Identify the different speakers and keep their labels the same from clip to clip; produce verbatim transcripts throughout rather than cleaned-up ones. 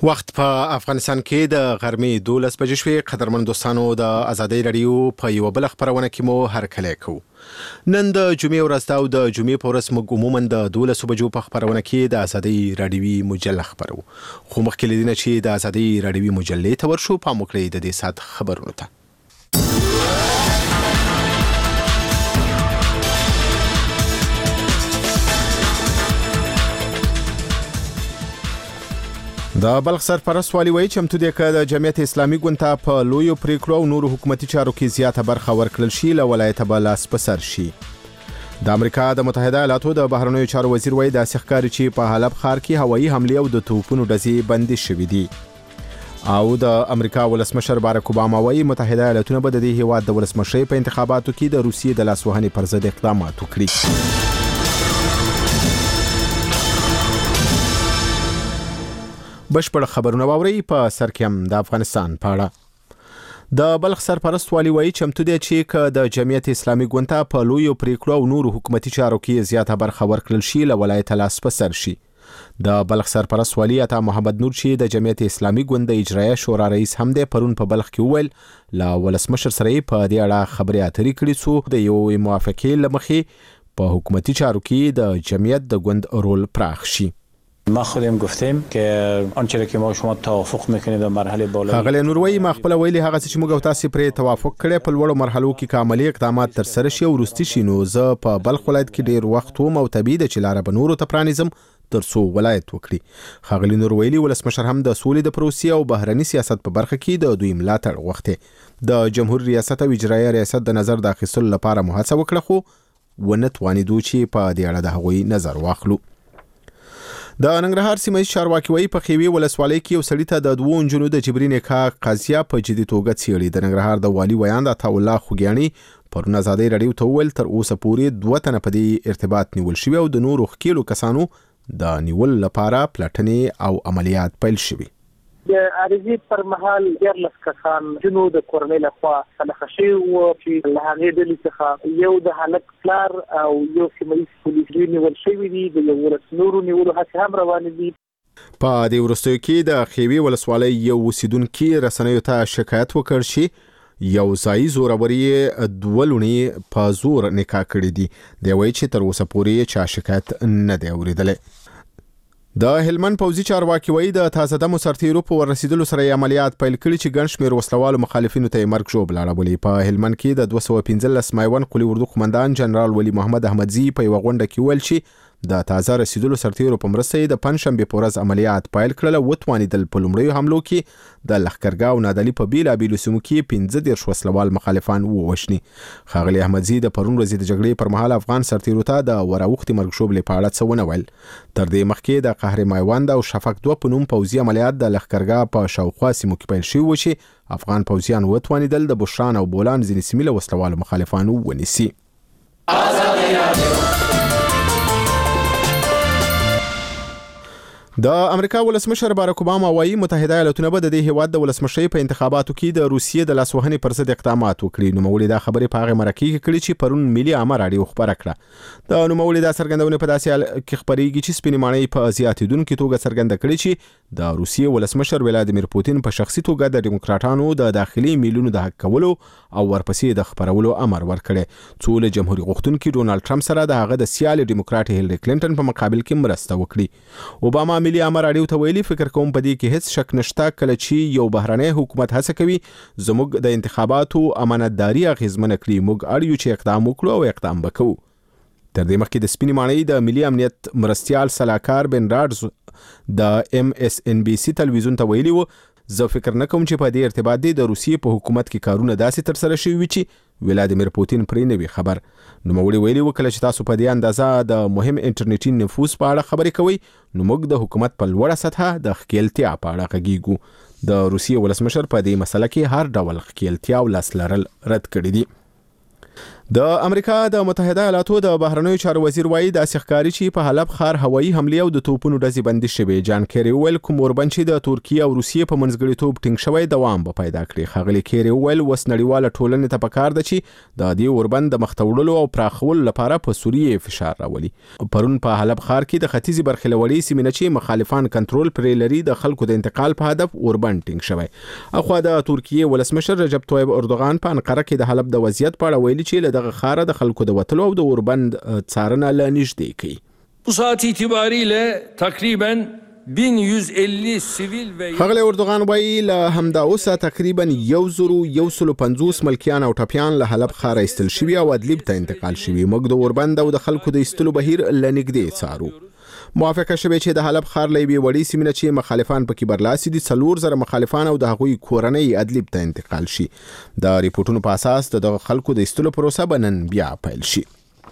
Speaker 1: وخت په افغانستان کې د غرمې دولس بجې شوې. قدرمن دوستانو، د ازادۍ رادیو په یو بل خبرونه کې مو هرکلی کوو. نن د جمعې ورځ ده او د جمعې په ورځ موږ عموما د دولسو بجو په خبرونه کې د ازادۍ رادیوي مجله خبرو. خو مخکې له دې نه چې د ازادۍ رادیوي مجلې ته ورشو، پام وکړئ د دې ساعت خبرونو ته. د بلخ سرپرست والي وایي چمتو دی که د جمعیت اسلامي ګوند ته په لویو پریکړو او نورو حکومتي چارو کې زیاته برخه ورکړل شي، له ولایته به لاس په سر شي. د امریکا د متحده ایالاتو د بهرنیو چارو وزیر وایي داسې ښکاري چې په حلب ښار کې هوایي حملې او د توپونو ډزې بندي شوي دي. او د امریکا ولسمشر باراک اوباما وایي متحده ایالاتونه به د دې هیواد د ولسمشرۍ په انتخاباتو کې د روسیې د لاسوهنې پر ضد اقدامات وکړي. بشپړ خبرونه واورئ. په سر کې هم د افغانستان په اړه د بلخ سرپرست والي وایي چمتو دی چې که د جمعیت اسلامي ګوند ته په لویو پریکړو او نورو حکومتي چارو کې زیاته برخه ورکړل شي، له ولایته لاس په سر شي. د بلخ سرپرست والي عطا محمد نور چې د جمعیت اسلامي ګوند د اجرایه شورا رئیس هم دی، پرون په بلخ کې وویل له ولسمشر سره یې په دې اړه خبرې اترې کړې څو د یو موافقې له مخې په حکومتي چارو کې د جمعیت د ګوند رول پراخ شي.
Speaker 2: ما خودم گفتیم که آنچه را که ما شما توافق میکنید در مرحله بالایی.
Speaker 1: خغل نوروی ما خپل ویلي هغه چې موږ او تاسو پرې توافق کړی په لوړو مرحلو کې کاملي اقدامات تر سره شي او وروستي شي. نو زه په بلخ ولایت کې ډیر وخت وم او طبیعي ده چې لاره به نورو ته پرانیزم تر څو ولایت وکړي. خغل نوروی ولسمشر هم د سولې د پروسې او بهرني سیاست په برخه کې د دوی ملاتړ غوښته. د جمهور ریاست او اجرایه ریاست د نظر د اخیستلو لپاره مهڅه وکړه، خو ونه توانیدو چې په دې اړه د هغوی نظر واخلو. د ننګرهار سیمه چارواکي وایي په خیوي ولسوالۍ کې یو سړي ته د دوو نجونو د جبري نکاح قضیه په جدي توګه څېړي. د ننګرهار د والي ویاند عطاالله خوږیاڼي پرون ازادۍ رادیو ته وویل تر اوسه پورې دوه تنه په دې ارتباط نیول شوي او د نورو ښکېلو کسانو د نیول لپاره پلټنې او عملیات پیل شوي.
Speaker 3: د عریضې پر مهال دیارلس کسان جنو د کورنۍ لخوا سلخه شوي وو چې له هغې ډلې څخه یو د هلک پلار او یو سیمه ییز پولیس دوی نیول شوي دي. د یولس نورو نیولو هڅې هم روانې دي.
Speaker 1: په دې وروستیو کې د خیوي ولسوالۍ یو اوسیدونکي رسنیو ته شکایت وکړ چې یو ځایي زوروري دوه لوڼې په زور نکاح کړي دي. دی وایي چې تر اوسه پورې چا شکایت نه دی اورېدلی. د هلمند پوځي چارواکي وایي د تازه دمو سرتیرو په ورسېدلو سره یې عملیات پیل کړي چې ګڼ شمېر وسلوالو مخالفینو ته یې مرګ ژوبل اړولي. په هلمند کې د دوه سوه پنځلس مایوند قلي اردو قمندان جنرال ولی محمد احمدزي په یوه غونډه کې ویل چې د تازه رسېدلو سرتیرو په مرسته یې د پنجشنبې په ورځ عملیات پیل کړل او وتوانېدل په لومړیو حملو کې د لښکرګاه او نادعلي په بېلابېلو سیمو کې پنځه دېرش وسلوال مخالفان ووژني. ښاغلي احمدزي د پرون ورځې د جګړې پر مهال افغان سرتیرو ته د وراوښتې مرګ ژوبلې په اړه څه ونه ویل. تر دې مخکې د قهر مایوند او شفق دوه په نوم پوځي عملیات د لښکرګاه په شاوخوا سیمو کې پیل شوي و چې افغان پوځیان وتوانېدل د بوشران او بولان ځینې سیمې له وسلوالو مخالفانو ونیسي. د امریکا ولسمشر باراک اوباما وایي متحده ایالاتونه به د دې هیواد د ولسمشرۍ په انتخاباتو کې د روسیې د لاسوهنې پر ضد اقدامات وکړي. نوموړي دا خبرې په هغې مرکې کې کړي چې پرون ملي عامه راډیو خپره کړه. د نوموړي دا څرګندونې په داسې حال کې خپرېږي چې سپینې ماڼۍ په زیاتېدونکې توګه څرګنده کړې چې د روسیې ولسمشر ولادیمیر پوتین په شخصي توګه د ډیموکراټانو د داخلي میلونو د حق کولو او ورپسې د خپرولو امر ورکړی، څو له جمهوري غوښتونکي ډونالډ ټرمپ سره د هغه د سیالې ډیموکراټ هیلري کلینټن په مقابل کې مرسته وکړي. اوباما ملي عامه راډیو ته ویلي فکر کوم په دې کې هیڅ شک نشته کله چې یو بهرنی حکومت هڅه کوي زموږ د انتخاباتو امانتداري اغېزمنه کړي، موږ اړ یو چې اقدام وکړو او اقدام به کوو. تر دې مخکې د سپینې ماڼۍ د ملي امنیت مرستیال سلاکار بن راډز د ام اس ان بي سي تلویزیون ته ویلي و زه فکر نه کوم چې په دې ارتباط دی د روسیې په حکومت کې کارونه داسې تر سره شوي وي چې ولادیمیر پوتین پرې نه وي خبر. نوموړي ویلي و کله چې تاسو په دې اندازه د مهم انټرنیټي نفوذ په اړه خبرې کوئ نو موږ د حکومت په لوړه سطحه د ښکېلتیا په اړه غږیږو. د روسیې ولسمشر په دې مسله کې هر ډول ښکېلتیا او لاس لرل رد کړي دي. د امریکا د متحده ایالاتو د بهرنیو چارو وزیر وایي د ښکاري چې په حلب ښار هوایي حمله او د توپونو ډزې بندي شوې. جان کیری ویل کوم اوربند چې د ترکیه او روسیې په منځګړیتوب ټینګ شوی دوام به پیدا کړي. ښاغلي کیری ویل اوس نړیواله ټولنې ته پکار ده چې د دې اوربند د مخته وړلو او پراخولو لپاره په سوریې فشار راولي. پرون په حلب ښار کې د ختیځي برخې له وړې سیمې نه چې مخالفان کنټرول پرې لري د خلکو د انتقال په هدف اوربند ټینګ شوی. اخوا د ترکیه ولسمشر رجب طیب اردوغان په انقره کې د حلب د وضعیت په اړه ویلي چې له دغه ښاره د خلکو د وتلو او د اوربند څارنه له نږدې کوي.
Speaker 4: Bu saat itibariyle takriben bin yüz elli sivil ve
Speaker 1: ښاغلی اردوغان وایي له همدا اوسه تقریبا یو زرو یو سلو پنځوس ملکیان او ټپیان له حلب ښاره ایستل شوي او ادلیب ته انتقال شوي. موږ د اوربند او د خلکو د ایستلو بهیر له نږدې څارو. موافقه شوې چې د حلب ښار له یوې وړې سیمې نه چې مخالفان پکې برلاسي دي څلور زره مخالفان او د هغوی کورنۍ ادلیب ته انتقال شي. د ریپورټونو په اساس د دغه خلکو د ایستلو پروسه به نن بیا پیل شي.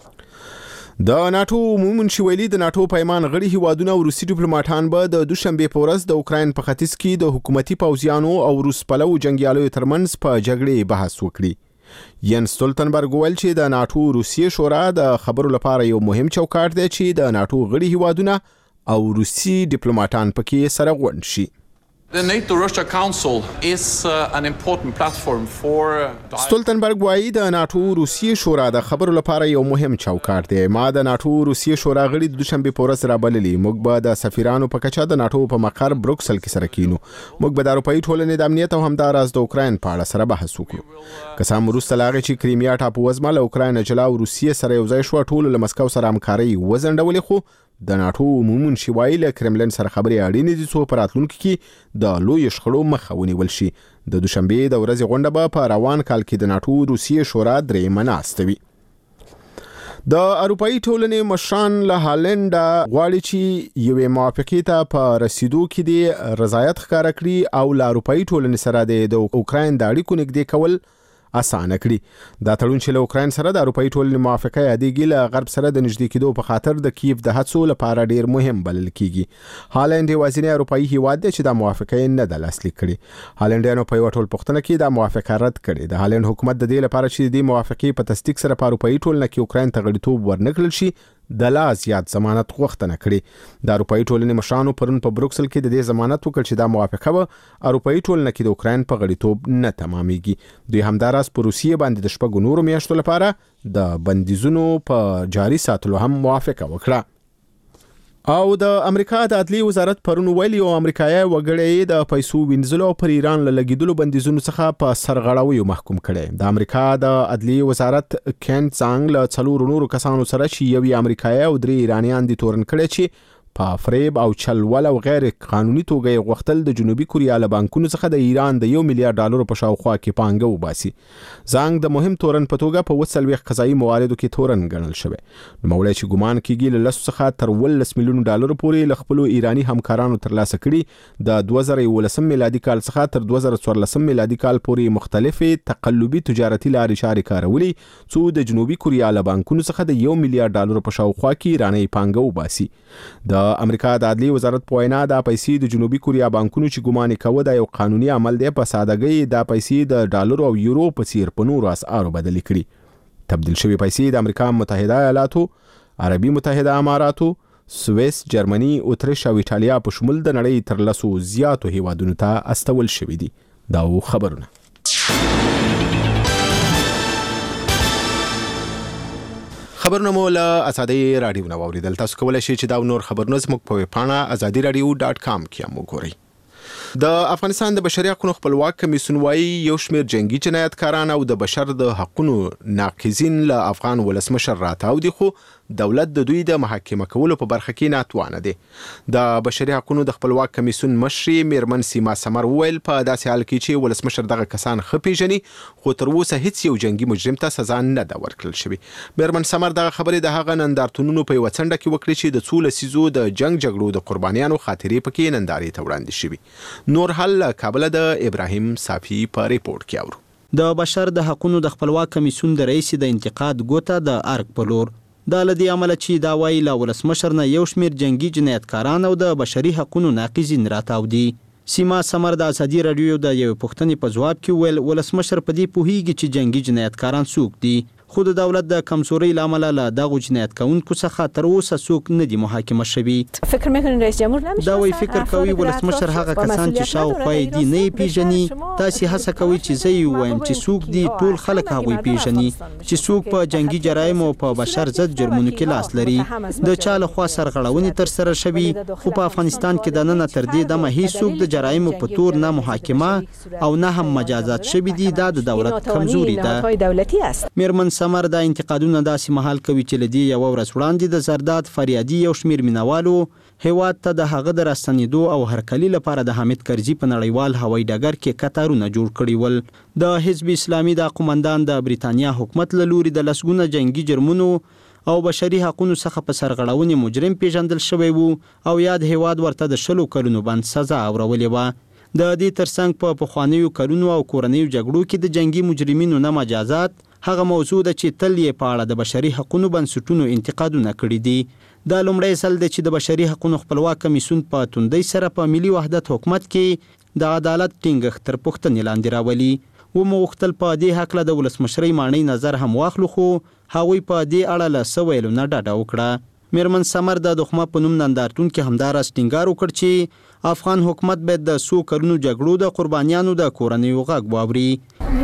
Speaker 1: د ناتو عمومي منشي ویلي د ناتو پیمان غړي هیوادونه او روسي ډیپلوماټان به د دوشنبه په ورځ د اوکراین په ختیځ کې د حکومتي پوځیانو او روس پلو جنګیالیو ترمنځ په جګړې بحث وکړي. ین ستولتنبرګ ویل چې د ناتو روسي شورا د خبرو لپاره یو مهم چوکاټ دی چې د ناتو غړي هیوادونه او روسي ډیپلوماټان پکې سره غونډ شي.
Speaker 5: The NATO-Russia Council is uh, an important platform for
Speaker 1: ستولتنبرګ وایي د ناتو روسي شورا د خبرو لپاره یو مهم چوکاټ دی. ما د ناتو روسي شورا غړي د دوشنبه په ورځ رابللي. موږ به د سفیرانو په کچه د ناتو په مقر بروکسل کې سره کینو. موږ به د اروپایي ټولنې د امنیت او همداراز د اوکراین په اړه سره بحث وکړو. که سم وروسته لاغې چې کریمیا ټاپووزمه له اوکراین جلا او روسیې سره یو ځای شو ټول له مسکو سره همکاري وزنډولې خو د ناتو عمومي منشي وایي له کرملن سره خبرې اړینې دي څو په راتلونکي کې د لوی شخړو مخه ونیول شي. د دوشنبه د ورځې غونډه به په روان کال کې د ناتو روسیې شورا درېیمه ناسته وي. د اروپایي ټولنې مشران له هالند غواړي چې یوې موافقې ته په رسیدو کې د رضایت ښکاره کړي او له اروپایي ټولنې سره د اوکراین د اړیکو نږدې کول اسانه کړي. دا تړون چې له اوکراین سره د اروپایي ټولنې موافقه یادېږي له غرب سره د نږدې کېدو په خاطر د کیف د هڅو لپاره ډیر مهم بلل کیږي. هالند یوازینی اروپایي هیواد دی چې دا موافقه نه ده لاسلیک کړې. هالندیانو په یو ټول پوښتنه کې دا موافقه رد کړې. د هالند حکومت د دې لپاره چې د دې موافقې په تصدیق سره په اروپایي ټولنه کې اوکراین ته غړیتوب ورنکړل شي د لا زیات ضمانت غوښتنه کړې. د اروپایي ټولنې مشرانو پرون په بروکسل کې د دې ضمانت وکړ چې دا موافقه به اروپایي ټولنه کې د اوکراین په غړیتوب نه تمامېږي. دوی همداراز په روسیې باندې د شپږو نورو میاشتو لپاره د بندیزونو په جاري ساتلو هم موافقه وکړه. او د امریکا د عدلیې وزارت پرون ویلي او امریکایي وګړي د پیسو وینځلو پر ایران لګیدلو بندیزونو څخه په سرغړاوي محکوم کړي. د امریکا د عدلیې وزارت کینټ څانګ له څلور نورو کسانو سره چې یو امریکایي او درې ایرانیان دي تورن کړي چې په فریب او چلول او غیر قانوني توګه غوښتل د جنوبي کوریا له بانکونو څخه د ایران د یو میلیارډ ډالر په شاوخوا کې پانګه وباسي. زنګ د مهم تورن په توګه په وسلويخ قضایي مواردو کې تورن ګڼل شوی. نو مولای چې ګومان کیږي له لس څخه تر ولس میلیون ډالر پورې له خپل ایرانی همکارانو ترلاسه کړي. د دوه زره یولسم میلادي کال څخه تر دوه زره څوارلسم میلادي کال پورې مختلفې تقلبي تجارتي لارې چارې کارولي څو د جنوبي کوریا له بانکونو څخه د یو میلیارډ ډالر په شاوخوا کې ایرانی پانګه وباسي. د امریکا د عدلیې وزارت په وینا دا پیسې د جنوبي کوریا بانکونو چې ګومان کوي دا یو قانوني عمل دی په سادهګۍ دا پیسې د ډالر او یورو په څیر په نورو اسعارو بدل کړي. تبدیل شوی پیسې د امریکا متحده ایالاتو، عربي متحده اماراتو، سویس، جرمني، اتریش او ایټالیا په شمول د نړۍ تر لسو زیاتو هیوادونو ته استول شوی دي. دا و خبرونه. خبرونه مو له ازادي رادیو نو اوریدل. تاسو کولای شئ چې دا نور خبرونه زموږ په ویب پاڼه ازادي رادیو ډاټ کام کې هم وګورئ. د افغانستان د بشري حقوقو خپلواک کمیسیون وايي یو شمېر جنگي جنایتکاران او د بشر د حقوقو ناقضین له افغان ولسمشر راتاو دي خو دولت د دوی د محاکمه کولو په برخه کې ناتوانه دي. د بشري حقوقو د خپلواک کمیسیون مشري میرمن سیما سمر ویل په داسې حال کې چې ولسمشر دغه کسان خپېژني خو تر اوسه هیڅ یو جنگي مجرم ته سزا نه ده ورکړل شوې. میرمن سمر دغه خبرې د هغه نندارتونونو په یو څنډه کې وکړي چې د څو لسیزو د جنگ جګړو د قربانیانو خاطرې پکې نندارې ته وړاندې شوې. نور حل کابل د ابراهیم صافي په ریپورت کې اورو.
Speaker 6: د بشر د حقوقو د خپلواک کمیسیون د رئیس د انتقاد ګوته د ارګ په لور دا لدی عمل چې دا وایي لا ولسمشر نه یو شمیر جنگي جنایتکاران او د بشري حقوقو ناقضین راتاو دي. سیما سمر د ازادي رادیو د یو پښتني په جواب کې ویل ولسمشر په دې پوهیږي چې جنگي جنایتکاران څوک دي خو د دولت د کمزوري لامل له دغه جنایت کوونکو څخه تر اوسه څوک نه دي محاکمه شوي.
Speaker 7: فکر میکنین رئیس جمهور نمیشه؟
Speaker 6: دا وی فکر کوي ولسمشر هغه کسان چې شاوخوا یې دي نه پیژني. تاسو هڅه کوي چې زه یې وایم چې څوک دي، ټول خلک هغوی پیژني چې څوک په جنگي جرایم او په بشر ضد جرمونو کې لاس لري. د چا له خوا سرغړونې تر سره شوي، خو په افغانستان کې د نن تر دې دمه هیڅوک د جرایمو په تور نه محاکمه او نه هم مجازات شوي دي. دا د دولت کمزوري ده. میرمن سمر دا انتقادونه داسې مهال کوي چې لدی یو ورځ وړاندې د زرداد فریادي یو شمیر مینوالو هیواد ته د هغه د راستنېدو او هرکلي لپاره د حامد کرزي په نړیوال هوایي ډګر کې کتارونه جوړ کړي ول. د حزب اسلامي د قومندان د بریتانیا حکومت له لوري د لسګونه جنگي جرمونو او بشري حقوقو څخه په سرغړونې مجرم پیژندل شوی وو او یاد هیواد ورته د شلو کلونو بند سزا اورولې وه. د دې ترڅنګ په پخوانیو کلونو او کورنیو جګړو کې د جنگي مجرمینو نه مجازات هغه موضوع ده چې تل یې په اړه د بشري حقوقو بنسټونو انتقادونه کړي دي. دا لومړی ځل دی چې د بشري حقوقو خپلواک کمیسیون په توندۍ سره په ملي وحدت حکومت کې د عدالت ټینګښت تر پوښتنې لاندې راولي. ومو غوښتل په دې هکله د ولسمشرۍ ماڼۍ نظر هم واخلو، خو هغوی په دې اړه له څه ویلو نه ډډه وکړه. میرمن سمر د دښمه په نوم نندارتون کې همداراز ټینګار وکړ چې افغان حکومت باید د څو کلونو جګړو د قربانیانو د کورنیو غږ واوري.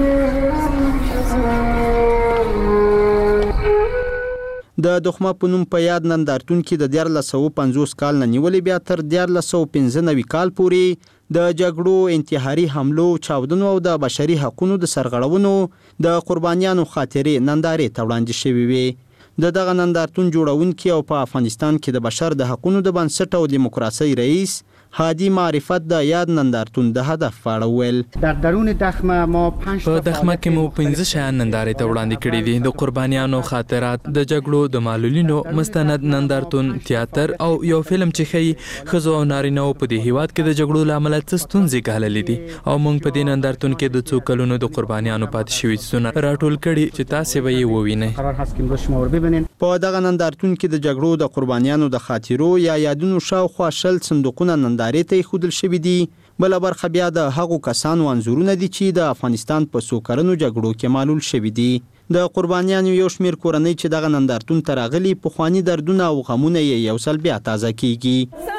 Speaker 6: د دښمه په نوم په یاد نندارتون کې د دیارلس سوه پنځوس کال نه نیولې بیا تر دیارلس سوه پنځه نوي کال پورې د جګړو، انتحاري حملو، چاودنو او د بشري حقوقو د سرغړونو د قربانیانو خاطرې نندارې ته وړاندې شوې وې. د دغه نندارتون جوړونکي او په افغانستان کې د بشر د حقوقو د بنسټ او دیموکراسۍ رئیس هادي معرفت د یاد نندارتون د هدف فاړه ویل.
Speaker 8: در درون دخمه ما پنځه
Speaker 9: په دخمه کې مو پنځه شیان نندارې ته وړاندې کړي دي: د قربانیانو خاطرات، د جګړو د معلولینو مستند نندارتون، تیاتر او یو فلم چې ښیي ښځو او نارینه‌و په دې هیواد کې د جګړو له امله څه ستونزې ګاللې دي. او موږ په دې نندارتون کې د څو کلونو د قربانیانو پاتې شوي څیزونه راټول کړي چې تاسې به یې ووینئ.
Speaker 6: په دغه نندارتون کې د جګړو د قربانیانو د خاطرو یا یادونو شاوخوا شل صندوقونه نندارې ته ایښودل شوي دي. بله برخه بیا د هغو کسانو انځورونه دي چې د افغانستان په څو کلنو جګړو کې معلول شوي دي. د قربانیانو یو شمیر کورنۍ چې دغه نندارتون ته راغلي پخواني دردونه او غمونه یې یو ځل بیا تازه کیږي.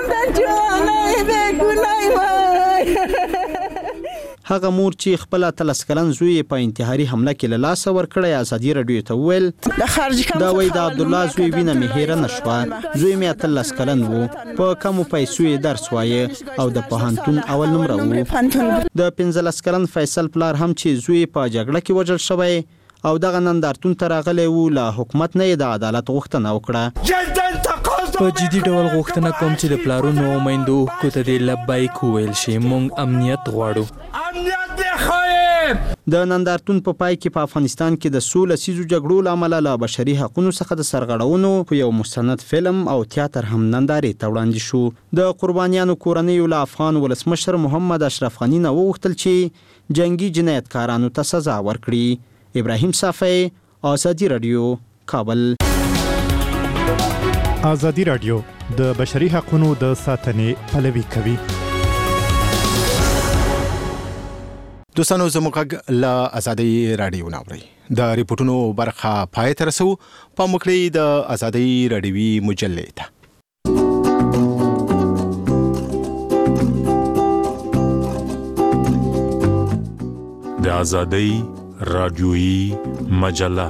Speaker 6: هغه مور چې خپل اتلس کلن زوی په انتحاري حمله کې له لاسه ورکړی ازادي راډیو ته وویل دا وایي د عبدالله زوی وینه مې هیره نه شوه. زوی مې اتلس کلن و، په کمو پیسو یې درس وایه او د پوهنتون اول نمره و. د پنځلس کلن فیصل پلار هم چې زوی په جګړه کې وژل شوی او دغه نندارتون ته راغلی و، له حکومت نه یې د عدالت غوښتنه وکړه.
Speaker 9: په جدي ډول غوښتنه کوم چې د پلارونو او میندو حقوقو ته دې لبیک وویل شي. موږ امنیت غواړو.
Speaker 6: د نندارتون په پای کې په افغانستان کې د څو لسیزو جګړو له امله له بشري حقوقو څخه د سرغړونو په یو مستند فلم او تیاتر هم نندارې ته وړاندې شو. د قربانیانو کورنیو له افغان ولسمشر محمد اشرف غني نه وغوښتل چې جنگي جنایتکارانو ته سزا ورکړي. ابراهیم صافی، ازادي راډیو، کابل.
Speaker 10: ازادي راډیو د بشري حقوقو د ساتنې پلوي کوي.
Speaker 1: دوستانو زموږ له ازادي راډیو ناوړي د ریپورتونو برخه پای ته رسو. په مکړی د ازادي راډیوي مجلې ته
Speaker 11: د ازادي راډیوي مجله.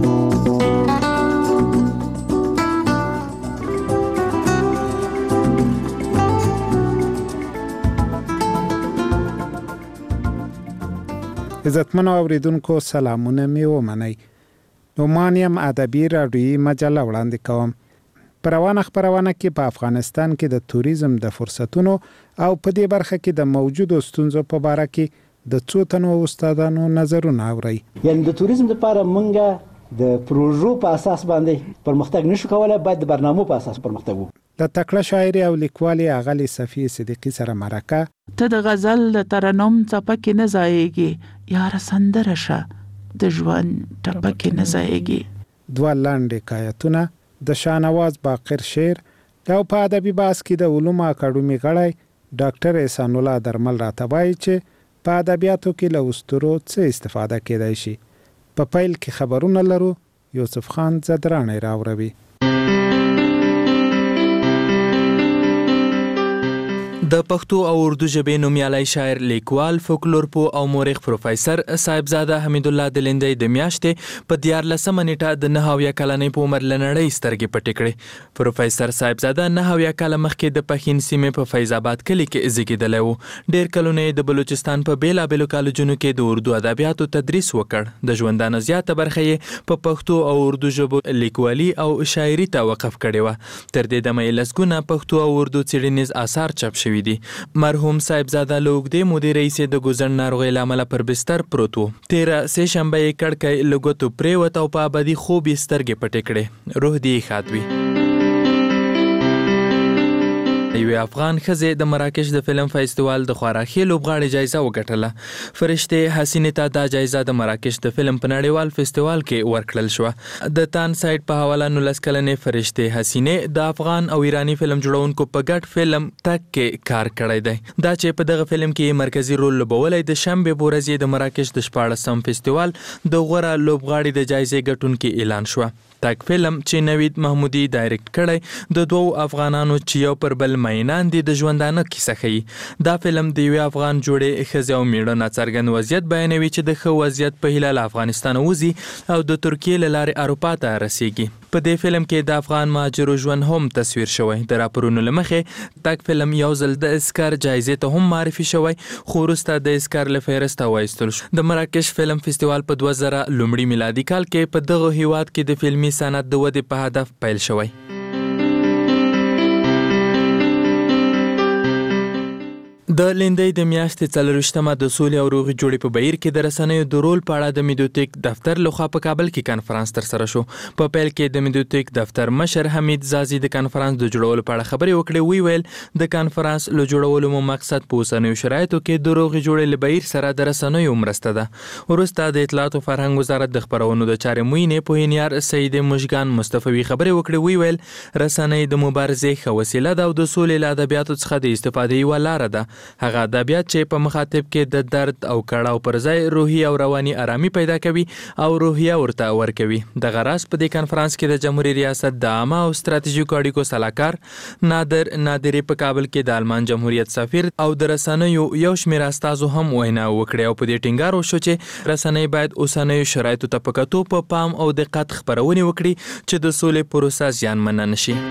Speaker 12: عزتمنو اوریدونکو سلامونه می ومنئ. نومانیم ادبي راډیوي مجله وړاندې کوم. په روانه خپرونه کې په افغانستان کې د توریزم د فرصتونو او په دې برخه کې د موجودو ستونزو په اړه کې د څو تنو استادانو نظرونه اوري.
Speaker 13: یعنی د توریزم لپاره مونږه د پروژو په اساس باندې پرمختګ نشو کولای، باید د برنامو په اساس پرمختګ وکړو.
Speaker 12: د تکړه شاعري او لیکوالي اغلی صفی صدیقی سره مرکه.
Speaker 14: ته د غزل د ترنم څپکې نه ځایږي، یار سندره شه د ژوند ټپکې نه ځایږي.
Speaker 12: دوه لاندې حکایتونه د شاهنواز باقر شعر او په ادبي بحث کې د علومو اکاډمي غړی ډاکټر احسان الله درمل راته وایي چې په ادبیاتو کې له اسطورو څه استفاده کېدای شي. په پیل کې خبرونه لرو یوسف خان زدرانی راوروي.
Speaker 9: د پښتو او اردو ژبې نومیالی شاعر، لیکوال، فولکلورپو او مورخ پروفیسر صاحبزاده حمید الله د لیندۍ د میاشتې په دیارلسمه نیټه د نهه اویا کلنۍ په عمر له نړۍ سترګې پټې کړې. پروفیسر صاحبزاده نهه اویا کاله مخکې د پښین سیمې په فیض آباد کلي کې زیږېدلی و. ډېر کلونه یې د بلوچستان په بېلابېلو کالجونو کې د اردو ادبیاتو تدریس وکړ. د ژوندانه زیاته برخه یې په پښتو او اردو ژبو لیکوالي او شاعري ته وقف کړې وه. تر دې دمه یې لسګونه پښتو او اردو څېړنیز آثار چاپ شوي دي. مرحوم صاحبزاده له اوږدې مودې راهیسې د ګوزڼ ناروغۍ له امله پر بستر پروت و. تېره سې شنبه یې کړکۍ له ګوتو پرېوت او په ابدي خوب یې سترګې پټې کړې. روح دې یې ښاد وي. یوې افغان ښځې د مراکش د فلم فیستیوال د خوراکي لوبغاړې جایزه وګټله. فرشتې حسینې ته دا جایزه د مراکش د فلم په نړیوال فیستیوال کې ورکړل شوه. د تان سایډ په حواله نولس کلنې فرشتې حسینې د افغان او ایرانی فلم جوړونکو په ګډ فلم تک کې کار کړی دی. دا چې په دغه فلم کې مرکزي رول لوبولی د شنبې په ورځ یې د مراکش د شپاړسم فیستیوال د غوره لوبغاړي د جایزې ګټونکي اعلان شوه. تک فلم چې نوید محمودي ډایرکټ کړی د دوو افغانانو چې یو پر بل مینان دي د ژوندانه کیسه ښیي. دا فلم د یوې افغان جوړې ښځې او میړه ناڅرګند وضعیت بیانوي چې د ښه وضعیت په هیله له افغانستانه وځي او د ترکیې له لارې اروپا ته رسیږي. په دې فلم کې د افغان مهاجرو ژوند هم تصویر شوی. د راپورونو له مخې تک فلم یو ځل د اسکار جایزې ته هم معرفي شوی، خو وروسته د اسکار له فهرسته وایستل شو. د مراکش فلم فیستیوال په دوه زره لومړي میلادي کال کې په دغه هیواد کې د فلمي صنعت د ودې په هدف پیل شوی. د لیندۍ د میاشتې څلرویشتمه د سولې او روغې جوړې په بهیر کې د رسنیو د رول په اړه د میډوتیک دفتر لخوا په کابل کې کنفرانس ترسره شو. په پیل کې د میډوتیک دفتر مشر حمید زازي د کنفرانس د جوړولو په اړه خبرې وکړې. وی ویل د کنفرانس له جوړولو مو مقصد په اوسنیو شرایطو کې د روغې جوړې له بهیر سره د رسنیو مرسته ده. وروسته د اطلاعات او فرهنګ وزارت د خپرونو د چارې معینې پوهنیار سید مشګان مصطفی خبرې وکړې. وی ویل رسنۍ د مبارزې ښه وسیله ده او د سولې له ادبیاتو څخه د استفادې یوه لاره ده. هغه ادبیات چې په مخاطب کې د درد او کړاو پر ځای روحي او رواني آرامي پیدا کوي او روحیه ورته ورکوي. دغه راز په دې کنفرانس کې د جمهوریت ریاست د عامه او ستراتیژیکو اړیکو سلاکار نادر نادری په کابل کې د آلمان جمهوریت سفیر او د رسنیو یو شمېر استازو هم وینا وکړې او په دې ټینګار وشو چې رسنۍ باید اوسنیو شرایطو ته په کتو په پام او دقت خپرونې وکړي چې د سولې پروسه زیانمنه نشي.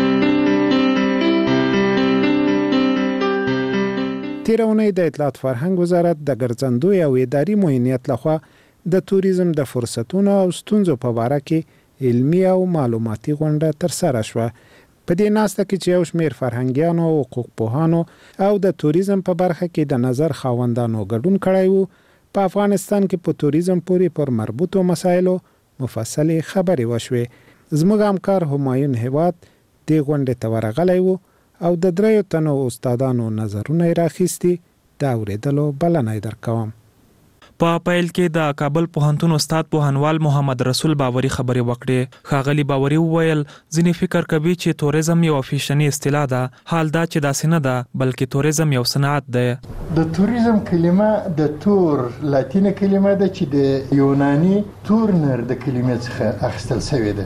Speaker 12: تیره اونۍ د اطلاعات فرهنګ وزارت د ګرځندوی او اداري معاینات لخوا د توریزم د فرصتونو او ستونزو په اړه کې علمي او معلوماتي غونډه ترسره شوه. په دې ناسته کې چې یو شمېر فرهنګیانو او حقوقپوهانو او د توریزم په برخه کې د نظر خاوندانو ګډون کړی وو. په افغانستان کې په توریزم پورې پر مربوطو مسایلو مفصلې خبرې وشوې. زموږ همکار همایون هیواد دې غونډې ته ورغلی وو او د دریو تنو استادانو نظرونه یې راخیستي. دا اورېدلو بلنه یې درکوم.
Speaker 15: په پیل کې د کابل پوهنتون استاد پوهنوال محمد رسول باوري خبرې وکړې. ښاغلي باوري وویل ځینې فکر کوي چې توریزم یو فیشني اصطلاح ده. حال دا چې داسې نه ده بلکې توریزم یو صنعت دی.
Speaker 16: د توریزم کلمه د تور لاتینه کلمه ده چې د یوناني تورنر د کلمې څخه اخیستل شوې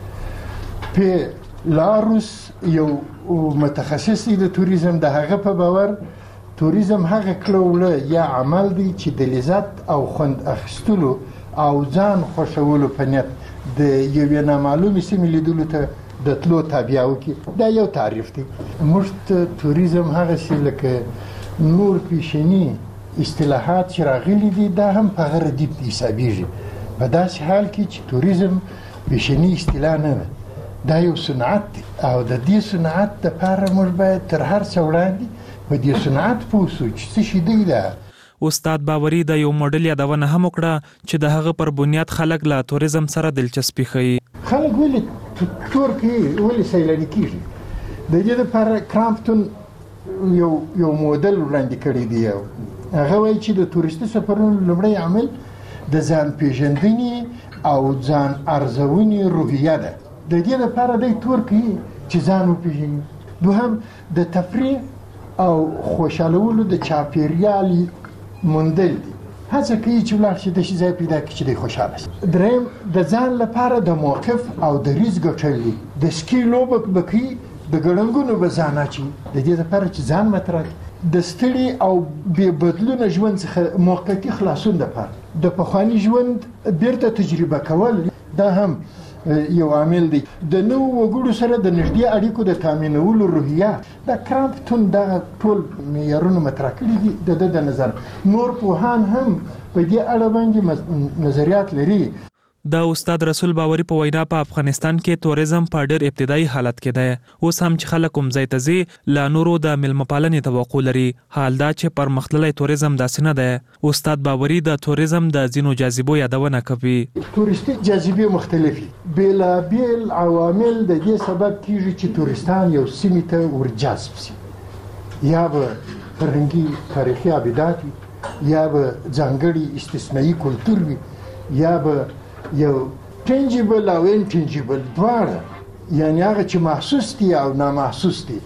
Speaker 16: ده. په لاروس یو متخصص دی د توریزم، د هغه په باور توریزم هغه کړوله یا عمل دی چې د لذت او خوند اخیستلو او ځان خوښولو په نیت د یوې نامعلومې سیمې لیدلو ته د تلو تابیا وکړي. دا یو تعریف دی. موږ ته توریزم هغسې لکه نور پیشني اصطلاحات چې راغلي دي دا هم په هغه ردیف حسابېږي. په داسې حال کې چې توریزم پیشني اصطلاح نه ده، دا یو صنعت دی او د دې صنعت دپاره موږ باید تر هر څه وړاندې په دې صنعت پوه سو چې څه شي دی. ده
Speaker 15: استاد باوري د یو موډل یادونه هم وکړه چې د هغه پر بنیاد خلک له توریزم سره دلچسپي ښیي.
Speaker 16: خلک ولې تور کوي، ولې سیلاني کېږي؟ د دې دپاره کرامپټون یو یو موډل وړاندې کړی دی. هغه وایي چې د تورستي سفرونو لومړی عامل د ځان پېژندنې او ځان ارزونې روحیه ده. د دې لپاره دی تور کوي چې ځان وپېژني. دوهم د تفریح او خوشحالولو د چاپېریال موندل دي. هڅه کوي چې ولاړ شي د شي ځای پیدا کړي چې دی خوشحاله شي. دریم د ځان لپاره د موقف او د ریز ګټل د سکی لوبه بکی د ګړنګونو به ځان اچي د دې لپاره چې ځان مترک د ستړي او بې بدلونه ژوند څخه موقتي خلاصون لپاره د پخواني ژوند بیرته تجربه کول دا هم یو عامل دی. د نو وګړو سره د نږدې اړیکو د تامینولو روحیه د کرامپټون د ټول معیارونو مطرح کړي دي. د د نظر نور پوهان هم په دې اړه باندې نظریات لري.
Speaker 15: د استاد رسول باوري په وینا په افغانستان کې توریزم په ډېر ابتدایي حالت کې دی. اوس هم چې خلک کوم ځای ته ځي لا نورو د مېلمه پالنې توقع لري. حال دا چې پرمختللی توریزم داسې نه دی. استاد باوري د توریزم د ځینو جاذبو یادونه کوي.
Speaker 16: تورستي جاذبې مختلفي بېلابېل عوامل د دې سبب کیږي چې تورستان یو سیمې ته ورجذب شي. یا به فرهنګي تاریخي ابدات یا به ځانګړي استثنایي کلتور وي یا به یو ټنجیبل او انټنجیبل دواړه یعنی هغه چې محسوس دي او نامحسوس دي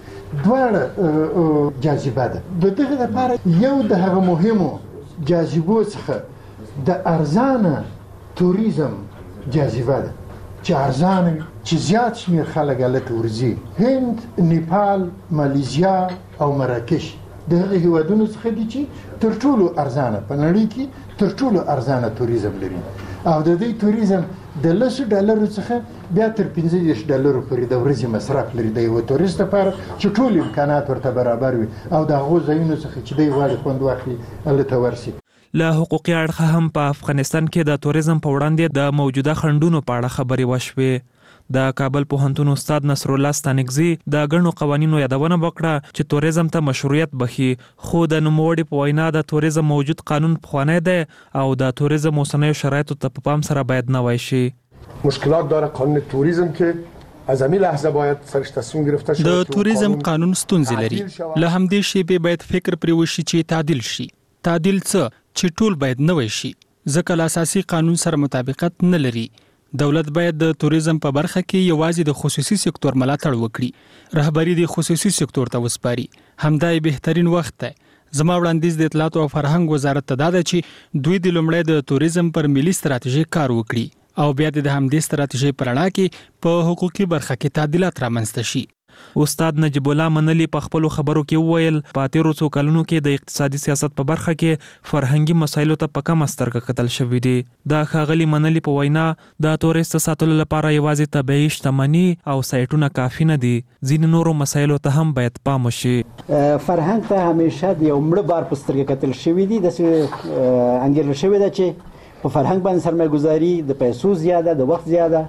Speaker 16: دواړه جاذبه ده. د دغه لپاره یو د هغه مهمو جاذبو څخه د ارزانه توریزم جاذبه ده چې ارزانه چې زیات شمیر خلک هلته ورځي. هند، نیپال، مالیزیا او مراکش د هغه هیوادونو څخه دي چې تر ټولو ارزانه په نړۍ کې تر ټولو ارزانه توریزم لري او د دې توریزم د لسو ډالرو څخه بیا تر پنځه دېرش ډالرو پورې د ورځې مصرف لري د یوه تورست لپاره چې ټول امکانات ورته برابر وي او د هغو ځایونو څخه چې دی غواړي خوند واخلي هلته ورسي.
Speaker 15: له حقوقي اړخه هم په افغانستان کې د توریزم په وړاندې د موجوده خنډونو په اړه خبرې وشوې. د کابل پوهنتون استاد نصر الله ستانکزي د ګڼو قوانینو یادونه وکړه چې توریزم ته مشروعیت بخي. خو د نوموړي په وینا د توریزم موجود قانون پخوانی دی او د توریزم اوسنیو شرایطو ته په پام سره باید نوی شي.
Speaker 17: مشکلات داره قانون توریزم که از همین لحظه باید سرش تصمیم گرفته شد.
Speaker 18: د توریزم قانون ستونزې لري. له همدې شیبې باید فکر پرې وشي چې تعدیل شي. تعدیل څه چې ټول باید نوی شي ځکه له اساسي قانون سره مطابقت نه لري. دولت باید د توریزم په برخه کې یوازې د خصوصي سکتور ملاتړ وکړي. رهبری د خصوصي سکتور ته وسپاري. همدای بهترین وخت دی. زما وړاندیز د اطلاعات او فرهنګ وزارت ته دا ده چې دوی د لومړی د توریزم پر ملي ستراتیژي کار وکړي او بیا د همدې ستراتیژي پر رڼا کې په حقوقي برخه کې تعدیلات رامنځته شي.
Speaker 15: استاد نجیب الله منلی په خپلو خبرو کې وویل په تیرو څو کلونو کې د اقتصادي سیاست په برخه کې فرهنګي مسایلو ته په کمه سترګه کتل شوي دي. د ښاغلي منلی په وینا د تورست ساتلو لپاره یوازې طبیعي شتمني او سایټونه کافي نه دي. ځینې نورو مسایلو ته هم باید پام وشي.
Speaker 13: فرهنګ ته همیشه د یو مړه بار په سترګه کتل شوي دي. داسې انګیرل شوې ده چې په فرهنګ باندې سرمایه ګزاري د پیسو زیاده د وخت زیاده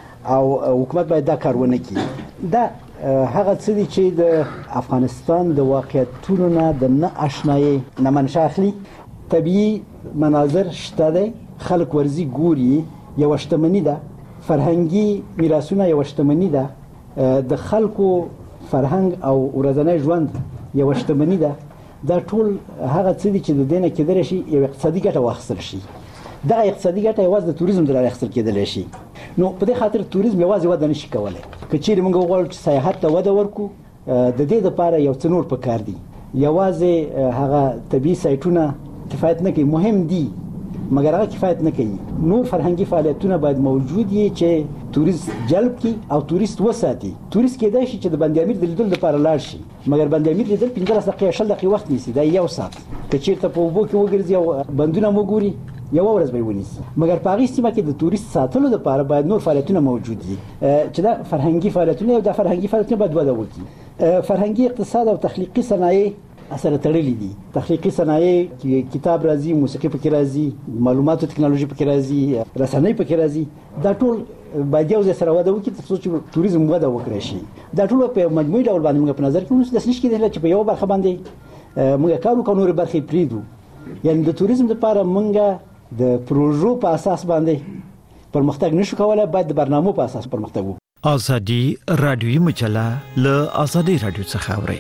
Speaker 13: او حکومت باید دا کار ونه کړي. دا هغه څه دي چې د افغانستان د واقعیتونو نه د نه اشنایي نه منشأ اخلي. طبیعي مناظر شته دی، خلک ورځي ګوري، یوه شتمني ده. فرهنګي میراثونه یوه شتمني ده. د خلکو فرهنګ او ورځنی ژوند یوه شتمني ده. دا ټول هغه څه دي چې د دې نه کېدلی شي یو اقتصادي ګټه واخیستل شي. دغه اقتصادي ګټه یوازې د توریزم د لارې اخیستل کېدلی شي. نو په دې خاطر توریزم یوازې وده نشي کولی. که چیرې موږ وغواړو چې سیاحت ته وده ورکړو د دې لپاره یو څه نور پکار دي. یوازې هغه طبیعي سایټونه کفایت نه کوي، مهم دي مګر هغه کفایت نه کوي. نور فرهنګي فعالیتونه باید موجود وي چې توریست جلب کړي او توریست وساتي. توریست کېدای شي چې د بند امیر د لیدلو لپاره لاړ شي مګر بند امیر لیدل پنځلس دقیقې شل دقیقې وخت نیسي، دا یو ساعت. که چیرته په اوبو کې وګرځي او بندونه وګوري یو ورځ به ونیسي. مګر په هغې سیمه کې د توریست ساتلو لپاره باید نور فعالیتونه موجود وي چې دا فرهنګي فعالیتونه او دا فرهنګي فعالیتونه باید وده وکړي. فرهنګي اقتصاد او تخلیقي صنایع سره تړلي دي. تخلیقي صنایع کتاب راځي، موسیقي پکې راځي، معلوماتو تکنالوژي پکې راځي، رسنۍ پکې راځي. دا ټول باید یو ځای سره وده وکړي تر څو چې توریزم وده وکړی شي. دا ټول په مجموعي ډول باندې موږ په نظر کې ونیسو. داسې نشي کېدلی چې په یوه برخه باندې موږ کار وکړو نورې برخې پرېږدو. یعنې د توریزم لپاره موږ د پروژو په اساس باندې پرمختګ نشو کولای، باید د برنامو په اساس پرمختګ وکړو.
Speaker 19: ازادي رادیوي مجله له ازادي رادیو څخه اوري.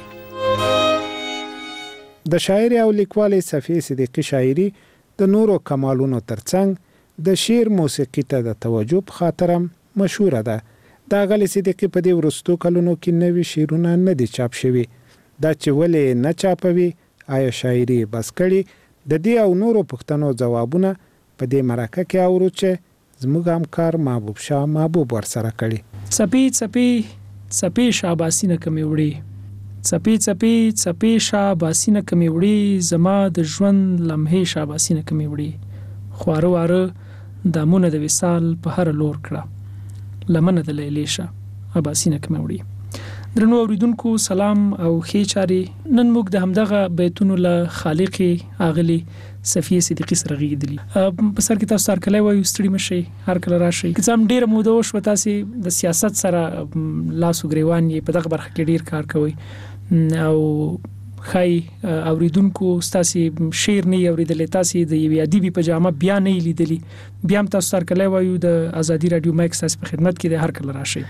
Speaker 12: د شاعر او لیکوال صفیه صدیقی شاعري د نورو کمالونو ترڅنګ د شعر موسیقي ته د توجه په خاطر مشهوره ده. د غلي صدیقی په دې ورستو کلونو کې نوي شعرونه نه دي چاپ شوي. دا چې ولې نه چاپوي، آیا شاعري بس کړي د دې او نورو پوښتنو ځوابونه په دې مرکه کې اورو چې زموږ همکار محبوب شاه محبوب ورسره کړي.
Speaker 20: څپې څپې څپې شاباسینه کمې وړي، څپې څپې څپې شاباسینه کمې وړي، زما د ژوند لمحې شاباسینه کمې وړي، خواره واره دامونه د وصال په هر لور کړه، لمنه د لیلې شه اباسینه کمې وړي. درنو اوریدونکو سلام او ښې چارې. نن موږ د همدغه بیتونو له خالقې اغلی صفیه صدیقی سره غږیدلی. په سر کې تاسو هر کله وایو ستړي مشئ، هر کله راشئ. که څه هم ډېره موده وشوه تاسې د سیاست سره لاس و ګریوان یې په دغه برخه کې ډېر کار کوئ او ښایي اوریدونکو ستاسې شعر نه یې اورېدلی، تاسې د یوې ادیبې په جامه بیا نه یې لیدلی، بیا هم تاسو هر کله وایو د ازادي راډیو مایک ستاسې په خدمت کې دی، هر کله راشئ.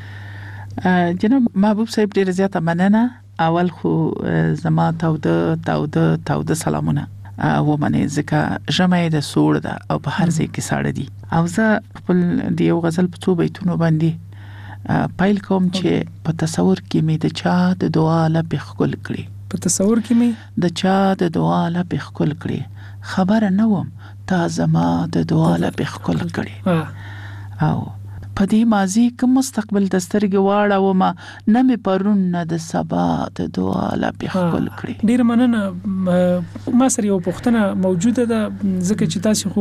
Speaker 14: جناب محبوب صاحب ډیره زیاته مننه. اول خو زما تاوده تاوده تاوده سلامونه و منه ځکه ژمه د سوړ ده او په هر ځای کې ساړه دي. او زه خپل د یو غزل په څو بیتونو باندې پایل کوم چې په تصور کې مې د چا د دعا لپې خکل کړي،
Speaker 20: په تصور کې مې
Speaker 14: د چا د دعا لپې خکل کړي، خبره نه وم تا زما د دعا لپې خکل کړي. او په دې ماضي کې مستقبل د سترګې واړه ومه، نه مې پرون نه د سبا د دعا لپې خپل کړي.
Speaker 20: ډېره مننه. ما سره یو پوښتنه موجوده ده، ځکه چې تاسې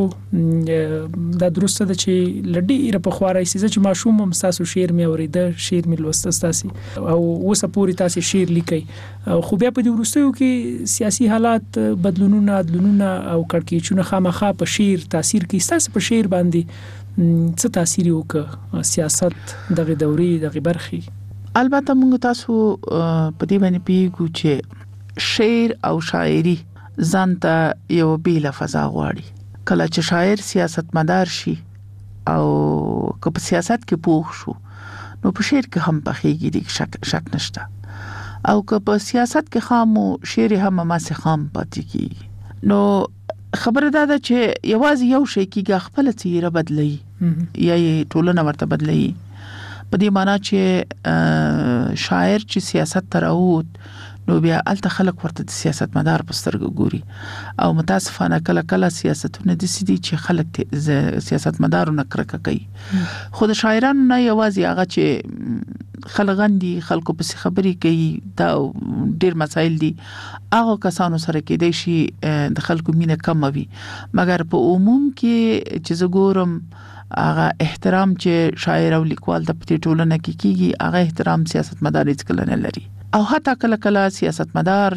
Speaker 20: خو دا درسته ده چې له ډېره پخوا راهیسې زه چې ماشوم هم ستاسو شعر مې اورېده، شعر مې لوسته ستاسې، او اوسه پورې تاسې شعر لیکئ. خو بیا په دې وروستیو کې سیاسي حالات، بدلونونه عدلونونه او کړکېچونه خامخا په شعر تاثیر کوي. ستاسې په شعر باندې څه تاثیر وکړ سیاست دغه دورې دغه برخې؟
Speaker 14: البته موږ تاسو په دې باندې پیګو چې شعر او شاعري ځان ته یو بیل فضا غواړي. کله چې شاعر سیاستمدار شي او که په سیاست کې پوه شو نو په شعر کې هم پخېږي، دې شک شک نشته. او که په سیاست کې خامو شعر هم ما سه خام پاتې کیږي. نو خبره دا ده چې یوازې یو شی کېږي خپل څیره بدلي یا یې ټولنه ورته بدلي. په دې معنی چې شاعر چې سیاست ته راووت نو بیا الته خلک ورته د سیاستمدار په سترګو ګوري، او متاسفانه کله کله سیاستونه داسې دي چې خلک سیاستمدارونه کرکه کوي. خو د شاعرانو نه یوازې هغه چې خلغان دي، خلکو پسې خبرې کوي، دا ډېر مسایل دي. هغه کسانو سره کېدای شي د خلکو مینه کم وي، مګر په عموم کې چې زه ګورم هغه احترام چې شاعر او لیکوال د پټي ټولنه کې کیږي، هغه احترام سیاستمدار هیڅ کله نه لري. او حتی کله کله سیاستمدار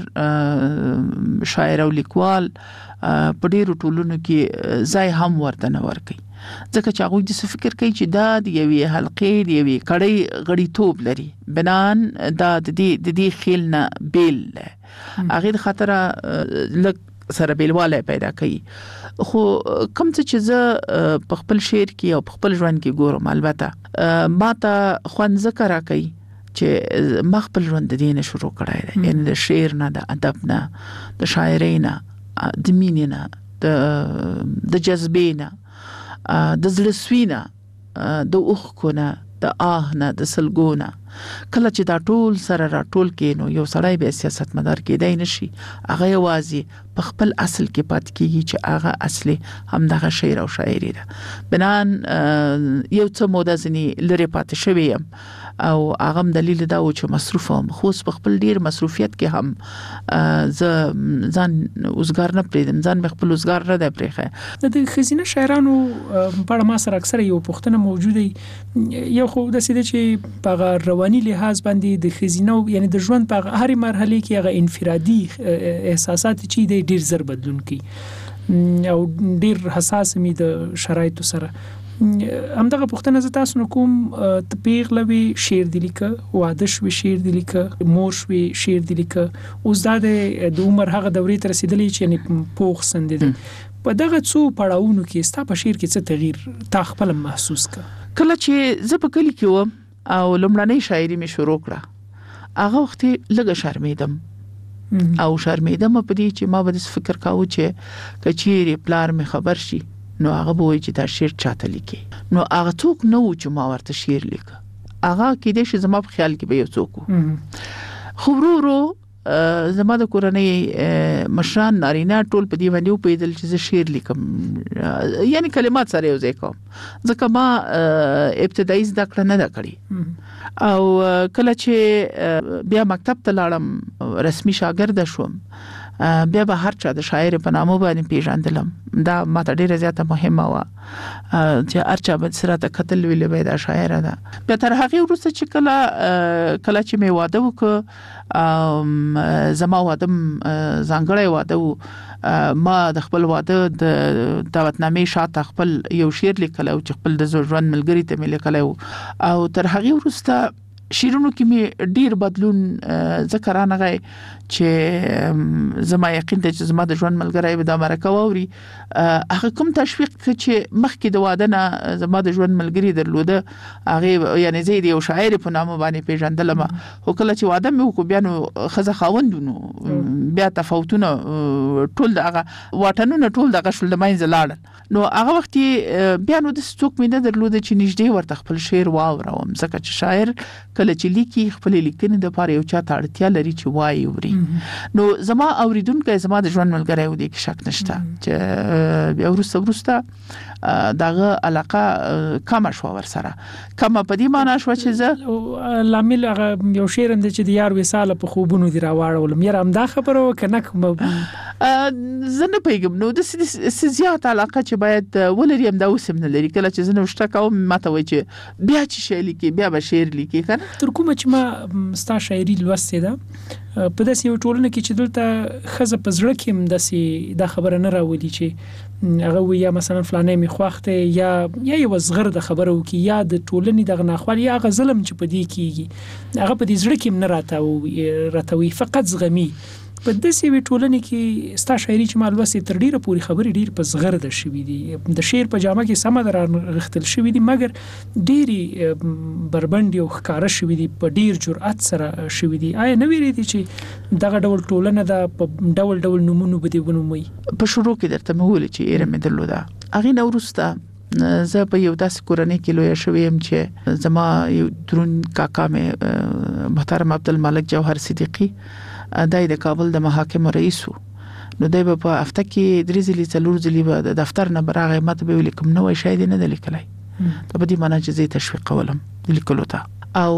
Speaker 14: شاعر او لیکوال په ډیرو ټولنو کې ځای هم ورته نه ورکوي، ځکه چې هغوی د فکر کوي چې دا د یوې حلقې د یوې کړۍ غړیتوب لري، بنان دا د دې د دې خیل نه بیل هغه د خاطر لک سره بیلواله پیدا کوي. خو کوم چې زه په خپل شعر کې او په خپل ژوند کې ګورم، البته ما ته خوند ذکر راکوي چې ما خپل ژوند د دې نه شروع کړی دی، یعنی د شعر نه، د ادب نه، د شاعرۍ نه، د مینې نه، د د جذبې نه، د زړهسوي نه، د اوښکو نه، د آه نه، د سلګو نه. کله چې دا ټول سره راټول کې نو یو سړی به سیاستمدار کېدای نشي، هغه یوازې په خپل اصل کې پات کېږي چې هغه اصلي هم دغه شعر او شاعري ده. بنان یو څه موده ځنې لرې پاتې شوی یم او هغه دلیل دا و چې مصروف وم، خو په خپل ډیر مصروفیت کې هم ز ځان اوسګار نه پریدم، ځان مې خپل اوسګار نه دی پرېخه.
Speaker 20: د خزینه شاعرانو په اړه ما سره اکثره یو پوښتنه موجوده، یو خو د سیده چې په رواني لحاظ باندې د خزینه یعنی د ژوند په هر مرحله کې هغه انفرادي احساسات چې د ډیر زر بدلون کوي او ډیر حساس می د شرایطو سره. همدغه پوښتنه زه تاسو نه کوم، ته پیغلوي شعر دی لیکه، واده شوي شعر دی لیکه، مور شوي شعر دی لیکه، اوس دا د عمر هغه دورې ته رسیدلی چې یعنی پوخ سندې دی. په دغه څو پړاوونو کې ستا په شعر کې څه تغییر تا خپل محسوس کړ؟
Speaker 14: کله چې زه په کلی کې وم او لومړنۍ شاعري مې شروع کړه، هغه وخت لږه شرمېدم او شرمېدم په دې چې ما به د فکر کاوه چې کچېری پلار مې خبر شي نو هغه به وایي چې دا شعر چاته لیکي. نو هغه څوک نه و چې ما ورته شعر لیکه، هغه کېدای شي زما په خیال کې به یو څوک و. خو ورو ورو زما د کورنۍ مشران نارینه ټول په دې باندې پیدل چې شعر لیکم یعنی کلمات سره یو ځای کوم ځکه ما ابتدایي زده کړه نه ده کړې او کله چې بیا مکتب ته لاړم رسمي شاګرد شوم بیا به هر چا د شاعر په نامه باندې پیژندلم دا ماته ډیره زیاته مهمه و چې هر چا به سره ته قتل ویلې به دا شاعر ده بیا تر هغه وروسته چې کله کله چې می واده وکړ زما واده ځانګړی واده و ما د خپل واده د دعوتنامې شاته خپل یو شعر لیکل او چې خپل د ژوند ملګری ته مې لیکل او تر هغه وروسته شیرونو کې می ډیر بدلون ذکر راغی چې زما یقین ته چې زما د ژوند ملګری به د امریکا ووري هغه کوم تشویق چې مخکې د واده نه زما د ژوند ملګری درلوده هغه یعنی زه یو شاعر په نامه باندې پیژندلم او کله چې واده مې وکړ بیا نو خزه خاوندونو بیا تفاوتونه ټول دغه واټنونه ټول دغه شول د مینځ لاړل نو هغه وخت بیا نو د څوک مې نه درلوده چې نږدې ورته خپل شعر واورم ځکه چې شاعر کله چې لیکي خپل لیکنې د پاره یو چا ته اړتیا لري چې وایي وري نو زما اوریدونکو زما د ژوند ملګری و دي کې شک نشته چې بیا ورسته ورسته دغه علاقه کم شو ور سره کم په دې معنی شو چې زه
Speaker 20: لامل یو شعر اند چې د یار وساله په خوبونو دی راوړل مې رام دا خبره وکنه
Speaker 14: زه نه پیګم نو د سزيات علاقه چې باید ولریم دا وسم نه لري کله چې زه نو شته کوم ماته وای چې بیا چې شعر لیکي بیا به شعر لیکي کنه
Speaker 20: تر کومه چې ما ستا شاعري لوسته ده په داسې یو ټولنه کې چې دلته خزه په زړه کې هم داسې دا خبره نه راولي چې هغه یا مثلا فلانه می خوخته یا یا یو صغر د خبره وکي یا د ټولنې د غناخوال یا غ ظلم چې په دې کېږي هغه په دې زړه کې نه راتاوي راتاوي فقط زغمي په داسې وی ټولنې کې ستا شاعري چې مال وسې تر ډیره پوری خبرې ډیر په زغر د شوي دي د شعر په جامه کې سم در غختل شوي دي مګر ډيري بربند یو ښکارا شوي دي په ډیر جرأت سره شوي دي آیا نه ویری دي چې دغه ډول ټولنه د ډول ډول نمونه بده ونومي
Speaker 14: په شروع کې درته مول چې ایره مې درلوده اغه نورسته زه په یو داسې کورنۍ کې لوی شوم چې زما یو درون کاکا مې محترم عبدالملک جوهر صدیقی دای د کابل د محاکم رئیس نو دای په هفته کې درې ځلې څلور ځلې به د دفتر نه براغه ماته به ولیکم نو شاید نه د لیکلای ته په دې معنی چې زه تشویق کولم لیکلو ته او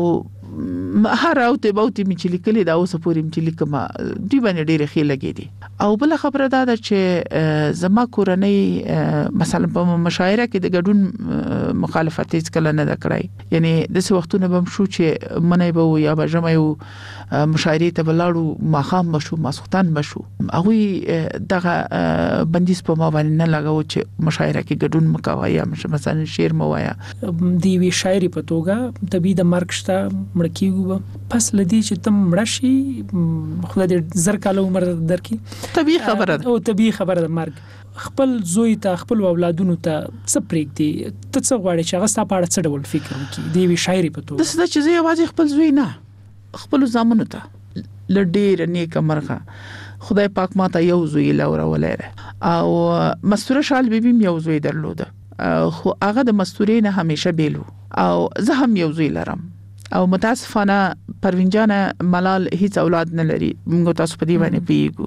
Speaker 14: هر او ته بوتي می چې لیکلې دا اوس پورې می چې لیکم دی باندې ډېر ښه لګې دي او بل خبره دا ده چې زما کورنۍ مثلا په مشاعره کې د ګډون مخالفت هیڅ کله نه کړای یعنی د څه وختونه بم شو چې منې به یا به جمعو مشاعره ته بلاړو ماخام بشو ماسختان بشو هغه دغه بندیز په ما باندې نه لګاو چې مشاعره کې ګډون مکوای یا مثلا شعر موایا
Speaker 20: دی وی شاعري په توګه تبي د مرګ شته کیږي پس لدی چې تم مړشي خدای دې زر کاله عمر درکې
Speaker 14: طبيعي خبره
Speaker 20: او طبيعي خبره د مرګ خپل زوی ته خپل اولادونو ته څه پرېږدي ته څه غواړي چې هغه ستاسو په اړه څه ډول فکر وکړي دی وی شاعري په توګه
Speaker 14: د څه چې زه یوازې خپل زوی نه خپل زامنو ته لډیر نیک مرغه خدای پاک ماته یو زوی لور ولره او مستوره شال بیبي یو زوی درلوده خو هغه د مستورې نه همیشه بیلو او زه هم یو زوی لرم او متاسفانه پروین جان ملال هیڅ اولاد نه لري موږ تاسو په دې باندې پیګو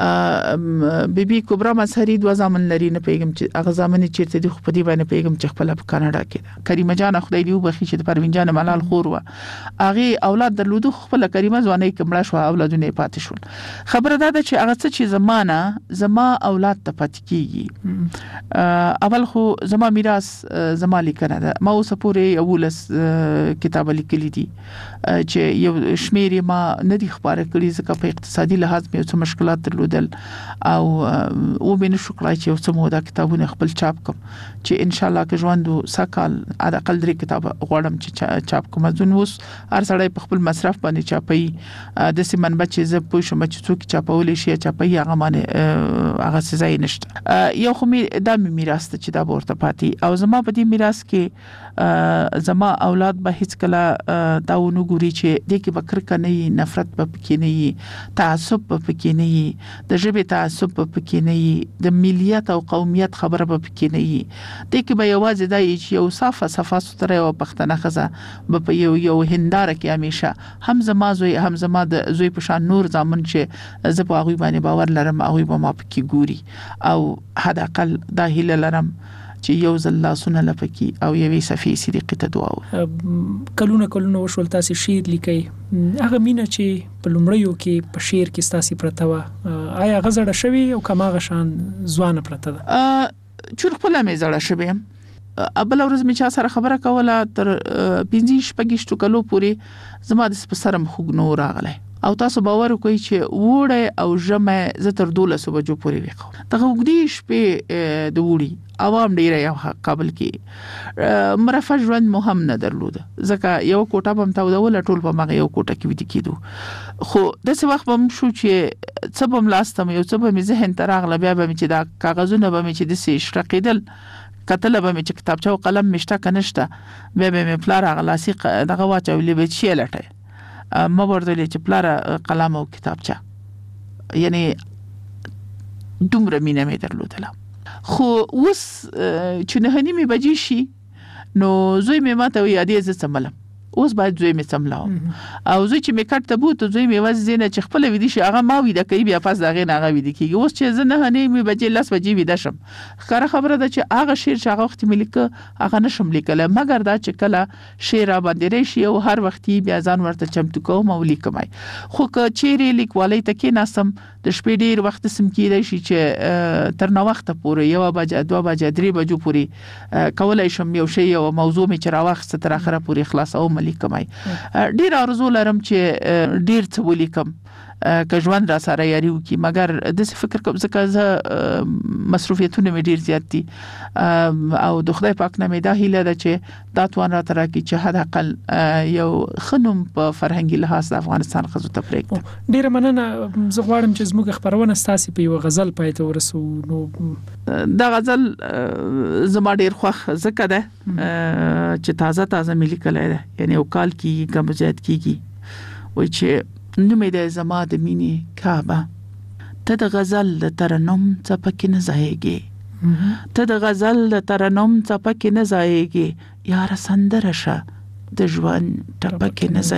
Speaker 14: بیبي کبرا مظهری دوه ځامن لري نه پیګم چې هغه ځامن چیرته دي خو په دې باندې پیګم چې خپل په کاناډا کې ده کریمه جان خدای دې وبخي چې پروین جان ملال خور و هغه اولاد درلودو خپل کریمه ځواني کمړه شو اولادونه پاتې شول خبره ده چې هغه څه چې زمانہ زما اولاد ته پاتې کیږي اول خو زما میراث زما لیکنه ده ما اوس پورې اولس کتاب لیکلی دي چې یو شمیر ما نه دي خبره کړی ځکه په اقتصادي لحاظ مې څه مشکلات درلودل او او بین شکرای چې څه مودا کتابونه خپل چاپ کوم چې ان شاء الله که ژوند سکهال اقل درې کتاب غواړم چې چاپ کوم ځون وس هر سړی په خپل مصرف باندې چاپي د سیمن بچي ز پوه شم چې څوک چاپول شي چاپي هغه باندې هغه سزا نشته یو خو می د میراث چې دا ورته پاتې او زما په دې میراث کې زما اولاد به هیڅ کله دا ونه ګوري چې د کې بکر کني نفرت به پکې نه وي، تعصب به پکې نه وي، د ژبې تعصب به پکې نه وي، د ملیت او قومیت خبره به پکې نه وي. د کې به یوازې دا چې یو صافه صفه ستره او پښتنه خزه به په یو یو هنداره کې همیشه هم زما زوی هم زما د زوی په شان نور ځامن چې زه په هغه باندې باور لرم، هغه به ما پکې ګوري او حد اقل دا هیله لرم چې یو ځل لاسونه لپکی او یوې صفې صدیقې ته دعا وکړو.
Speaker 20: کلونه کلونه وشول تاسو شعر لیکي، هغه مینه چې په لومړیو کې په شعر کې تاسو پرته و، آیا غزړه شوی او کماغه شان ځوان پرته ده؟
Speaker 14: چور خپل مې زړه شوم. ابل ورځ مې چا سره خبره کوله تر پنځه شپږ کلو پورې زما د سپسرم خوګ نو راغله او تاسو باور کوئ چې وړه او جمع زه تر دولسو بجو پورې وکړم. دغه وګړي شپې د وړي عوام ډیر یو قابل کې مرفه ژوند مهم نه درلود، ځکه یو کوټه بم تاو دول ټول په مغه یو کوټه کې ودی کېدو. خو د څه وخت بم شو چې څه بم لاستم یو څه بم ذهن تراغله بیا بم چې دا کاغذونه بم چې د سې شرقیدل کتل بم چې کتابچه او قلم مشته کنيشته بیا بم پلار غلاسي دغه واچولې به چی لټه ما ورته چې پلار قلم او کتابچه، یعنی دومره مینه مې درلودله. خو اوس چې نه نیمه بجې شي نو زوی مې ماته وی یادې ز سملم، اوس باید زوی مې سملاو او زوی چې مې کټ ته بوت زوی مې وځ زینه چې خپل ویدي شي هغه ما وی د کوي بیا پاس دغه نه هغه ویدي کیږي. اوس چې زه نه نیمه بجې لاس بجې ویده شم، خره خبره ده چې هغه شعر چې هغه وخت مې لیکه هغه نشم لیکل، مګر دا چې کله شعر باندې راشي او هر وخت بیا ځان ورته چمتو کوم او لیکمای. خو که چیرې لیکوالۍ ته کې ناسم د شپې ډیر وخت سم کېدای شي چې تر نو وخت پورې یو بجې دوه بجې درې بجو پورې کولای شم یو شی او موضوع مې چې راوخت تر اخره پورې خلاصو ملیکمای. ډیر ارزو لرم چې ډیر څه ولیکم که ژوند را سره یاري وکي، مګر د فکر کوم ځکه زه مصروفیتونه مې ډیر زیات دي او د خدای پاک نه مې دا هیله ده چې دا توان را تر کی چې حد اقل یو خنوم په فرهنګي لحاظ د افغانستان خزو ته پرېږدم.
Speaker 20: ډیر مننه. زه غواړم چې زموږ خبرونه ستاسو په یو غزل پای ته ورسو. نو
Speaker 14: دا غزل زما ډیر خوښ ځکه ده چې تازه تازه ملي کله ده، یعنی او کال کې کوم زیات کیږي وای چې نومې د زما د مینې کعبه، ته د غزل د ترنم څپکې نه ځایږي، ته د غزل د ترنم څپکې نه ځایږي، یاره سندره شه د ژوند ټپکې نه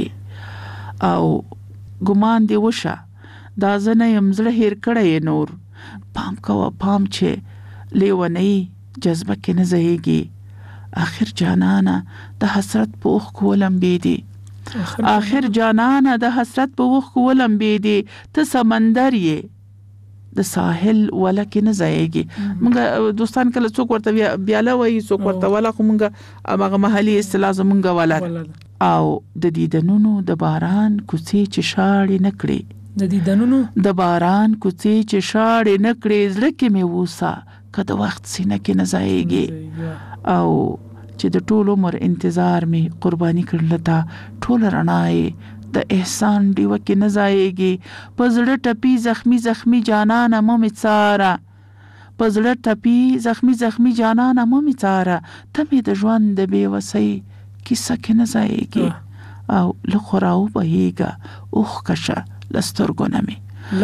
Speaker 14: ځایږي او ګمان دی وشه دا زنه يم زړه هیر کړی نور، پام کوه پام چې لیونی جذبه کې نه ځایږي، آخر جانانه د حسرت په اوښ کولم بيدي، آخر جانانه د حسرت په وخت کولم بيدي، ته سمندر یې د ساحل ولکه نه ځایږي. موږ دوستان کله څوک ورته بیاله وایي څوک ورته ولا خو موږ هغه محلي اصطلاح زمونږ ولا او د دیدنونو د باران کوڅې چې شاړې نکړي،
Speaker 20: د دیدنونو
Speaker 14: د باران کوڅې چې شاړې نکړي، زړه کې مې وسه کده وخت سینه کې نه ځایږي او چې د ټول عمر انتظار می قرباني کړل تا ټول رڼای د احسان دیو کې نه ځایږي، پزړه ټپي زخمی زخمی جانانه مو میڅاره، پزړه ټپي زخمی زخمی جانانه مو میڅاره، ته می د ژوند د بیوسۍ کیسه کې نه ځایږي او لخراو بهيګه اوخ کشه لسترګو نمي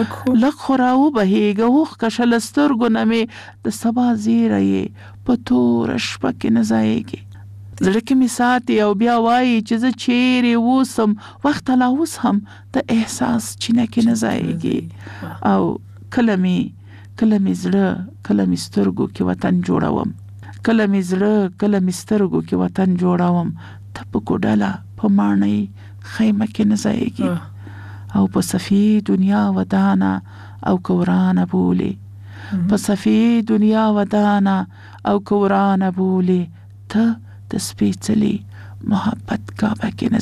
Speaker 14: لخراو بهيګه اوخ کشه لسترګو نمي، د سبا زیره په تور شپه کې نه ځایږي، زړه کې می ساتي او بیا وایي چې زه چیرې وسم، وخت لا اوس هم د احساس چینه کې نه ځایږي او کله می کله می زړه کله می سترګو کې وطن جوړوم، کله می زړه کله می سترګو کې وطن جوړوم، ته په ګډاله په مانای خیمه کې نه ځایږي او په صفي دنیا ودانه او کورانه بولی، په صفي دنیا ودانه او کورانه بولی، ته د سپېڅلي محبت کعبه کې نه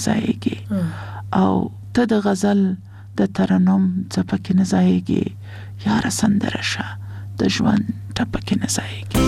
Speaker 14: ځایږي او ته د غزل د ترنم څپکې نه ځایږي، یاره سندره شه د ژوند ټپکې نه ځایږي.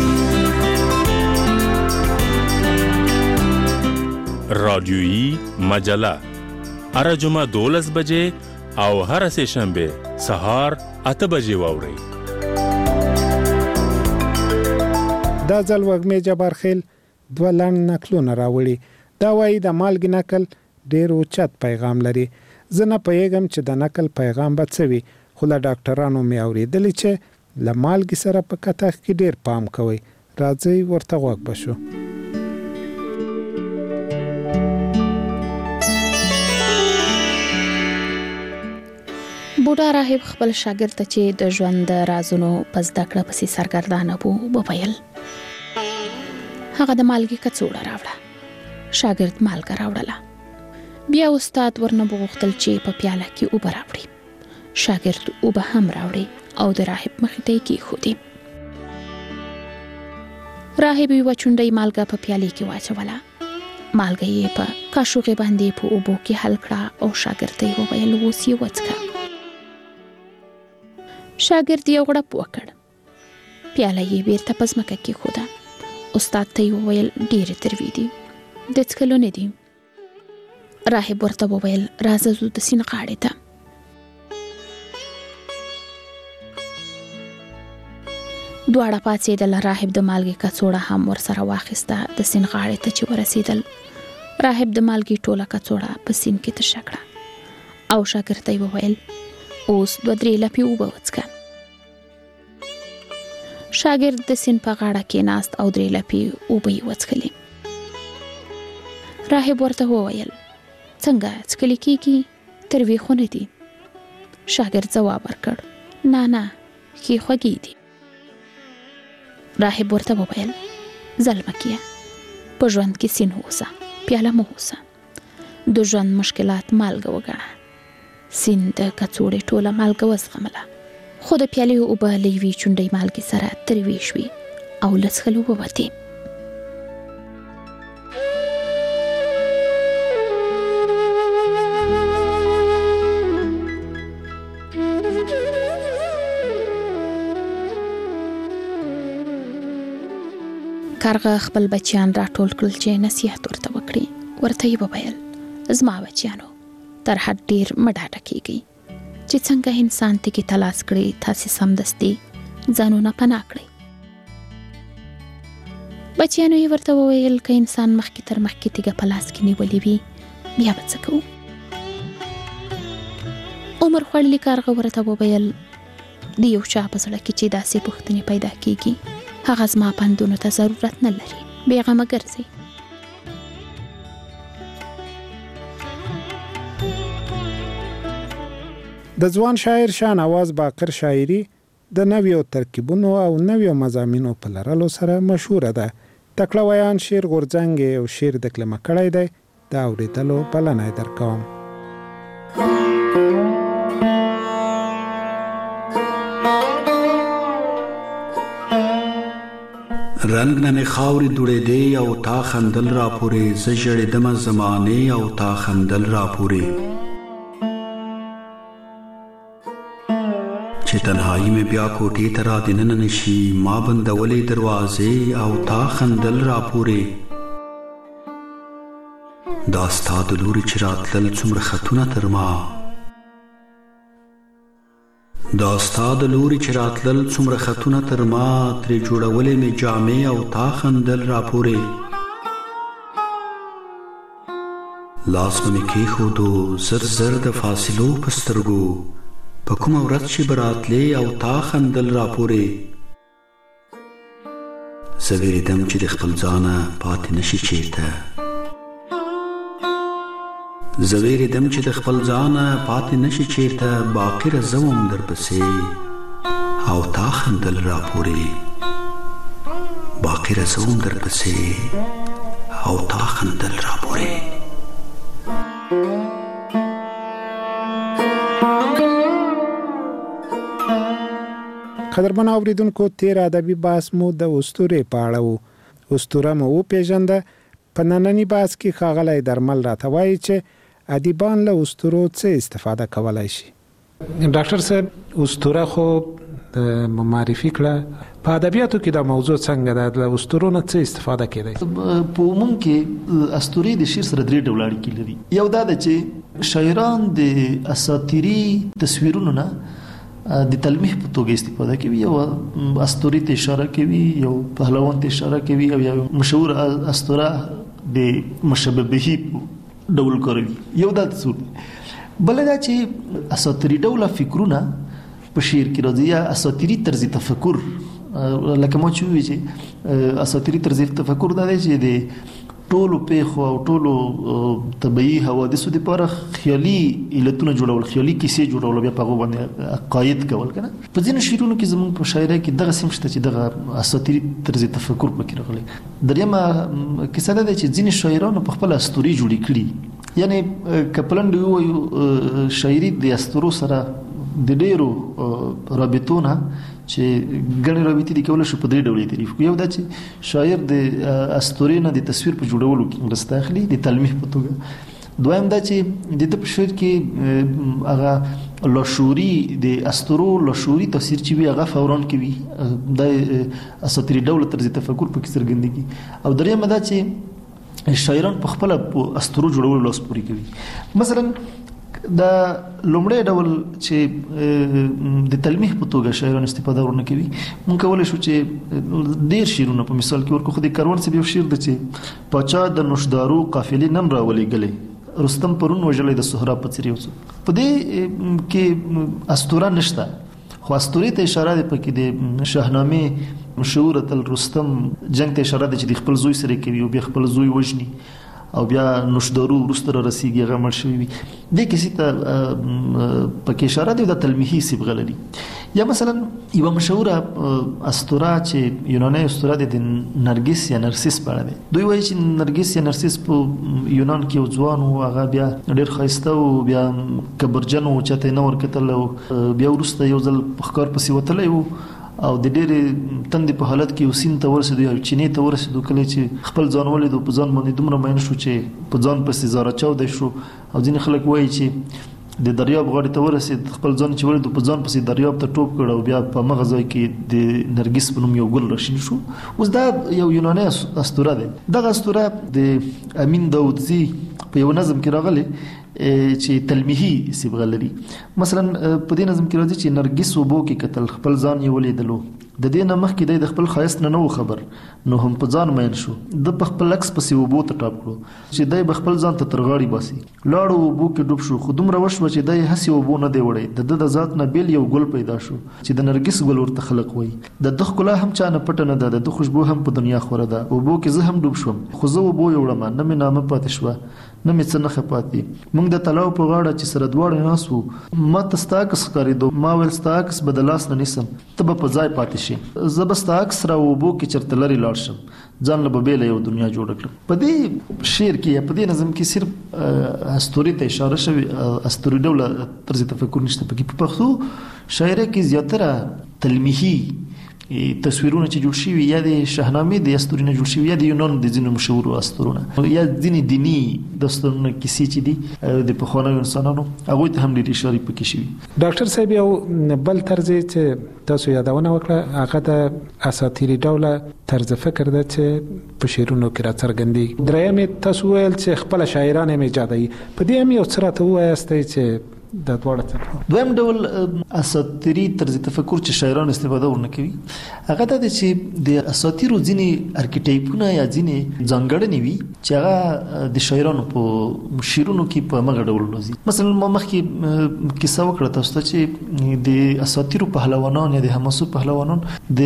Speaker 11: رادیویی مجله هر جمعه دولس بجې او هر سه شنبه سهار اته بجې واورئ.
Speaker 12: دا ځل وږمې جبار خیل دوه لنډ نکلونه راوړي. دا وایي د مالګې نکل ډېر اوچت پیغام لري. زه نه پوهېږم چې د نکل پیغام به څه وي، خو له ډاکټرانو مې اورېدلي چې له مالګې سره په کتغ کې ډېر پام کوئ. راځئ ورته غوږ بشو.
Speaker 21: بوډا راهب خپل شاګرد ته چې د ژوند د رازونو په زده کړه پسې سرګردانه وو وویل، هغه د مالګې کڅوړه راوړه. شاګرد مالګه راوړله. بیا استاد ورنه وغوښتل چې په پیاله کې اوبه راوړي. شاګرد اوبه هم راوړي او د راهب مخې ته یې کېښودې. راهب یوه چونډۍ مالګه په پیالې کې واچوله. مالګه یې په کاشوغې باندې په اوبو کې حل کړه او شاګرد ته یې وویل اوس یې وڅښه. شاګرد یو غړپ وکړ. پیاله یې بیرته په ځمکه کېښوده. استاد ته یې وویل ډېرې تروې دي، د څښلو نه دي. راهب ورته وویل راځه ځو د سیند غاړې ته. دواړه پاڅېدل. راهب د مالګې کڅوړه هم ورسره واخیسته. د سیند غاړې ته چې ورسېدل، راهب د مالګې ټوله کڅوړه په سیند کې تشه کړه او شاګرد ته یې وویل اوس دوه درې لپې اوبه وڅښه. شاګرد د سیند په غاړه کېناست او درې لپې اوبه یې وڅښلې. راهب ورته وویل څنګه څښلې کېږي، تروې خو نه دي؟ شاګرد ځواب ورکړ نه نه ښې خوږې دي. راهب ورته وویل زلمه کیه، په ژوند کې سین اوسه، پیاله مه اوسه. د ژوند مشکلات مالګه وګڼه. سین د کڅوړې ټوله مالګه وزغمله، خو د پیالې اوبه له یوې چونډۍ مالګې سره تروې شوې او له څښلو ووتې. کارغه خپل بچیان راټول کړل چې نصیحت ورته وکړي. ورته یې وویل زما بچیانو، تر حد ډېر مه ډاډه کېږئ چې څنګه انسان تکې تلاس کړي، تاسې سمدستي ځانونه پناه کړئ. بچیانو یې ورته وویل که انسان مخکې تر مخکې تیږه په لاس کې نیولې وي بیا به څه کوو؟ عمر خوړلي کارغه ورته وویل د یو چا په زړه کې چې داسې پوښتنې پیدا کېږي هغه زما پندونو ته ضرورت نه لري، بېغمه ګرځئ.
Speaker 12: د ځوان شاعر شاه نواز باقر شاعري د نویو ترکیبونو او نویو مضامینو په لرلو سره مشهوره ده. تکړه ویان شعر غورځنګ او شعر دکلمه کړی دی، د اورېدلو بلنه یې درکوم.
Speaker 22: رنگ نن خاورې دوړېدې او تا خندل را پورې، زه ژړېدمه زمانې او تا خندل را پورې. چې تنهایی مې بیا کوټې ته را دننه نشي، ما بندولې دروازې او تا خندل را پورې. دا ستا د لوري چې راتلل څومره خطونه تر ما، دا ستا د لوري چې راتلل څومره خطونه تر ما، ترې جوړولې مې جامې او تا خندل را پورې. لاس به مې کېښودو زر زر د فاصلو په سترګو، په کومه ورځ چې به راتلې او تا خندل را پورې. زه وېرېدم چې د خپل ځانه پاتې نشي چېرته، زه وېرېدم چې د خپل ځانه پاتې نشي چېرته، باقي زه وم درپسې او تا خندل را پورې. باقي زه وم درپسې او تا خندل را پورې.
Speaker 12: قدرمن اوریدونکو، تیر ادبي بحث مو د اسطورې په اړه و. اسطوره مو وپېژنده. په ننني بحث کې ښاغلی درمل راته وایي چې ادیبان له اسطورو څه استفاده کولی شي. ډاکټر صاحب، اسطوره خو معرفي کړه، په ادبیاتو کې دا موضوع څنګه ده؟ له اسطورو نه څه استفاده کېدای؟
Speaker 23: په عموم کې اسطورې د شعر سره درې ډوله اړیکې لري. یو دا ده چې شاعران د اساطیري تصویرونو نه د تلمیح په توګه استفاده کوي، یو اسطوري ته اشاره کوي، یو پهلوان ته اشاره کوي او یو مشهور اسطوره د مشبه به ډول کوي. یو دا تصور بل دا چې اساطيري ډول فکرونه په شعر کې راځي یا اساطيري طرز تفکر، لکه ما چې وی چې اساطيري طرز تفکر دا دی چې د ټولو پیښو او ټولو طبيعي حوادثو لپاره خیالي علتونه جوړول، خیالي کیسې جوړول، بیا په هغه باندې عقاید کول کنه. په ځینو شعرونو کې زموږ په شاعرۍ کې دغه سیم شته چې دغه اساطيري طرز تفکر پکې راغلي. دریمه کیسه ده چې ځینې شاعرانو په خپل اسطوري جوړې کړي، یعنی کپلند یو شاعري د اسطورو سره د ډیرو رابطونه چې ګڼې رابطې دي کولای شو په درې ډول تعریف کوي. یو دا چې شاعر د اسطورې نه د تصویر په جوړولو کې مرسته اخلي د تلمیح په توګه. دویم دا چې د دې په شعر کې هغه لاشعوري د اسطورو لاشعوري تفسیر چې وي هغه فوران کوي، د اساطيري ډول طرز تفکر په کې څرګندېږي. او دریم دا چې شاعران په خپل اسطورو جوړولو لاس پورې کوي. مثلا دا لومړی ډول چې د تلمیح په توګه شاعران استفاده ورنه کوي، مونږ کولای شو چې ډیر شعرونه په مثال کې ورکو. خو د کاروان صاحب یو شعر دی چې پاچا د نوشدارو قافلې نم راولېږلې، رستم پرون وژلی د سهراب په څېر یو څه. په دې کې اسطوره نشته، خو اسطورې ته اشاره ده پکې د شاهنامې مشهور تل رستم جنگ ته اشاره ده چې د خپل زوی سره کوي او بیا خپل زوی وژني او بیا نوشدارو وروسته رسیږي هغه مړ شوی وي. دې کیسې ته پکې اشاره ده د تلمیحي صبغه لري. یا مثلا یو مشهوره اسطوره چې یوناني اسطوره ده د نرګس یا نرسس په اړه ده. دوی وایي چې نرګس یا نرسس په یونان کې یو ځوان و، هغه بیا ډېر ښایسته و، بیا کبرجن و، چاته نه ورکتل، بیا وروسته یو ځل په ښکار پسې وتلی و او د ډېرې تندې په حالت کې یو سیند ته ورسېدو یا چینې ته ورسېدو. کله چې خپل ځان ولیدو په ځان باندې دومره مین شو چې په ځان پسې زاره چاودی شو. او ځینې خلک وایي چې د دریاب غاړې ته ورسېد، خپل ځان چې ولیدو په ځان پسې دریاب ته ټوپ کړ او بیا په همغه ځای کې د نرګس په نوم یو ګل راشین شو. اوس دا یو یوناني اسطوره ده. دغه اسطوره د امین داودزي په یو نظم کې راغلی چې تلمیحي صبغه لري. مثلا په دې نظم کې راځي چې نرګس وبو کې کتل، خپل ځان یې ولیدلو، د دې نه مخکې د خپل ښایست نه نه خبر، نو هم په ځان مین شو. د په خپل عکس پسې وبو ته ټاپ کړو چې دی به خپل ځان ته تر غاړې باسي. لاړو وبو کې ډوب شو، خو دومره وشوه چې دی هسې وبو نه دی وړی، د ده د ذات نه بیل یو ګل پیدا شو چې د نرګس ګل ورته خلق وایي. د ده ښکلا هم چا نه پټه نه ده، د ده خوشبو هم په دنیا خوره ده. وبو کې زه هم ډوب شوم، خو زه وبو یې وړم، نه مې نامه پاتې شوه، نه مې څه نښه پاتې. موږ د تلاو په غاړه چې سره دواړه ناست وو، ما ته ستا عکس ښکارېدو، ما ویل ستا عکس به د لاس نه نیسم، ته به په ځای پاتې شي، زه به ستا عکس را اوبو کې چېرته لرې لاړ شم، ځان له به بېله یو دنیا جوړه کړم. په دې شعر کې یا په دې نظم کې صرف اسطورې ته اشاره شوې، اسطوري ډوله طرز تفکر نشته پکې. په پښتو شاعرۍ کې زیاتره تلمیحي تصویرونه چې جوړ شوي یا د شاهنامې د اسطورې نه جوړ شوي یا د یونان د ځینو مشهورو اسطورونه یا ځینې دیني داستانونه کیسې چې دي د پخوانیو انسانانو، هغوی ته هم ډېرې اشارې پکې شوي.
Speaker 12: ډاکټر صاحب یو بل طرز چې تاسو یادونه وکړه هغه د اساطیري ډوله طرز فکر ده چې په شعرونو کې راڅرګندېږي. دریم تاسو ویل چې خپله شاعران یې ایجادوي، په دې هم یو څه راته ووایاستئ چې د دواړه څه.
Speaker 23: دویم ډول اساطیري طرز تفکر چې شاعران استفاده ورنه کوي هغه دا چې د اساطیرو ځینې ارکیټایپونه یا ځینې ځانګړنې وي چې هغه د شاعرانو په شعرونو کې په همغه ډول راځي. مثلا ما مخکې کیسه وکړه تاسو ته چې د اساطیرو پهلوانان یا د حماسو پهلوانان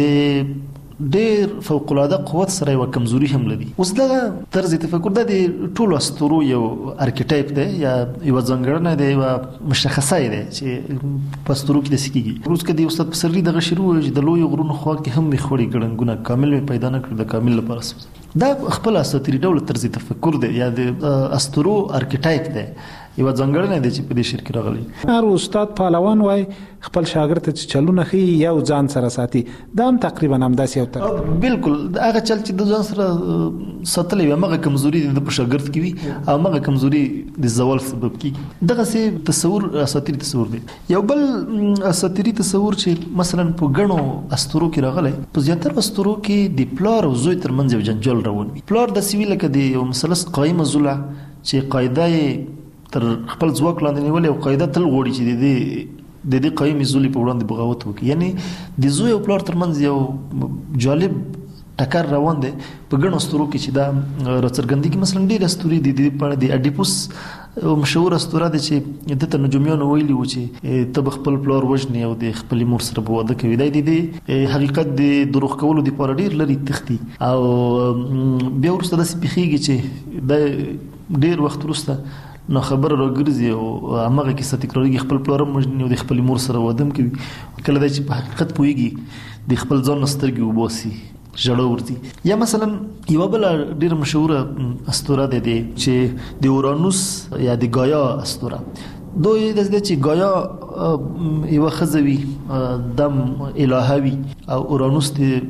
Speaker 23: د ډېر فوق العاده قوت سره یو کمزوري هم لري. اوس دغه طرز تفکر د ټولو اسطورو یو ارکیټایپ دی یا یو ځانګړنه دی، یو مشخصه دی چې په اسطورو کې داسې کېږي. اوس که د استاد پسرلي دغه شعر ووایو چې د لویو غرونو خوا کې هم مې خړې ګړنګونه کامل مې پیدا نه کړ، د کامل لپاره سوځم. دا خپل اساطیري ډول طرز تفکر دی یا د اسطورو ارکیټایپ دی، یو ځانګړنه دی چې په دې شعر کې راغلی.
Speaker 12: هر استاد پهلوان وای خپل شاګرد ته چې چلونه ښیي یو ځان سره ساتي، دا هم تقریبا همداسې یو تر
Speaker 23: بالکل هغه چل چې د ځان سره ساتلی وي همغه کمزوري د په شاګرد کې وي او همغه کمزوري د زوال سبب کېږي. دغسې تصور اساطیري تصور دی. یو بل اساطیري تصور چې مثلا په ګڼو اسطورو کې راغلی، په زیاتره اسطورو کې د پلار او زوی ترمنځ یو جنجال روان وي. پلار داسې وي لکه د یو مثلث قایمه زوله چې قاعده یې تر خپل ځواک لاندې نیولې او قاعده تل غواړي چې د دې د دې قایمې زولي په وړاندې بغاوت وکړي. یعنی د زوی او پلار ترمنځ یو جالب ټکر روان دی په ګڼو ستورو کې چې دا راڅرګندېږي. مثلا ډېرې ستوري دي د په د اډیپوس مشهور استوره ده چې د ته نجوميانو ویلي و چې ته خپل پلار وژنې او د خپل مور سره به واده کوي. دا د حقیقت د دروغ کولو لپاره ډېر لري تختی او بیا وروسته داسې پیښیږي چې د ډېر وخت وروسته نو خبر راګرځي او هغه کیسه تکرارېږي خپل پلار هم وژني او د خپل مور سره واده کوي. کله دا چې په حقیقت پوهېږي د خپل ځان سترګې وباسي ژړا ورځي. یا مثلا یو بل ډیر مشهوره استوره ده چې د اورانوس یا د گایا استوره. دوی د دې چې گایا یو خزوي دم الهوي او اورانوس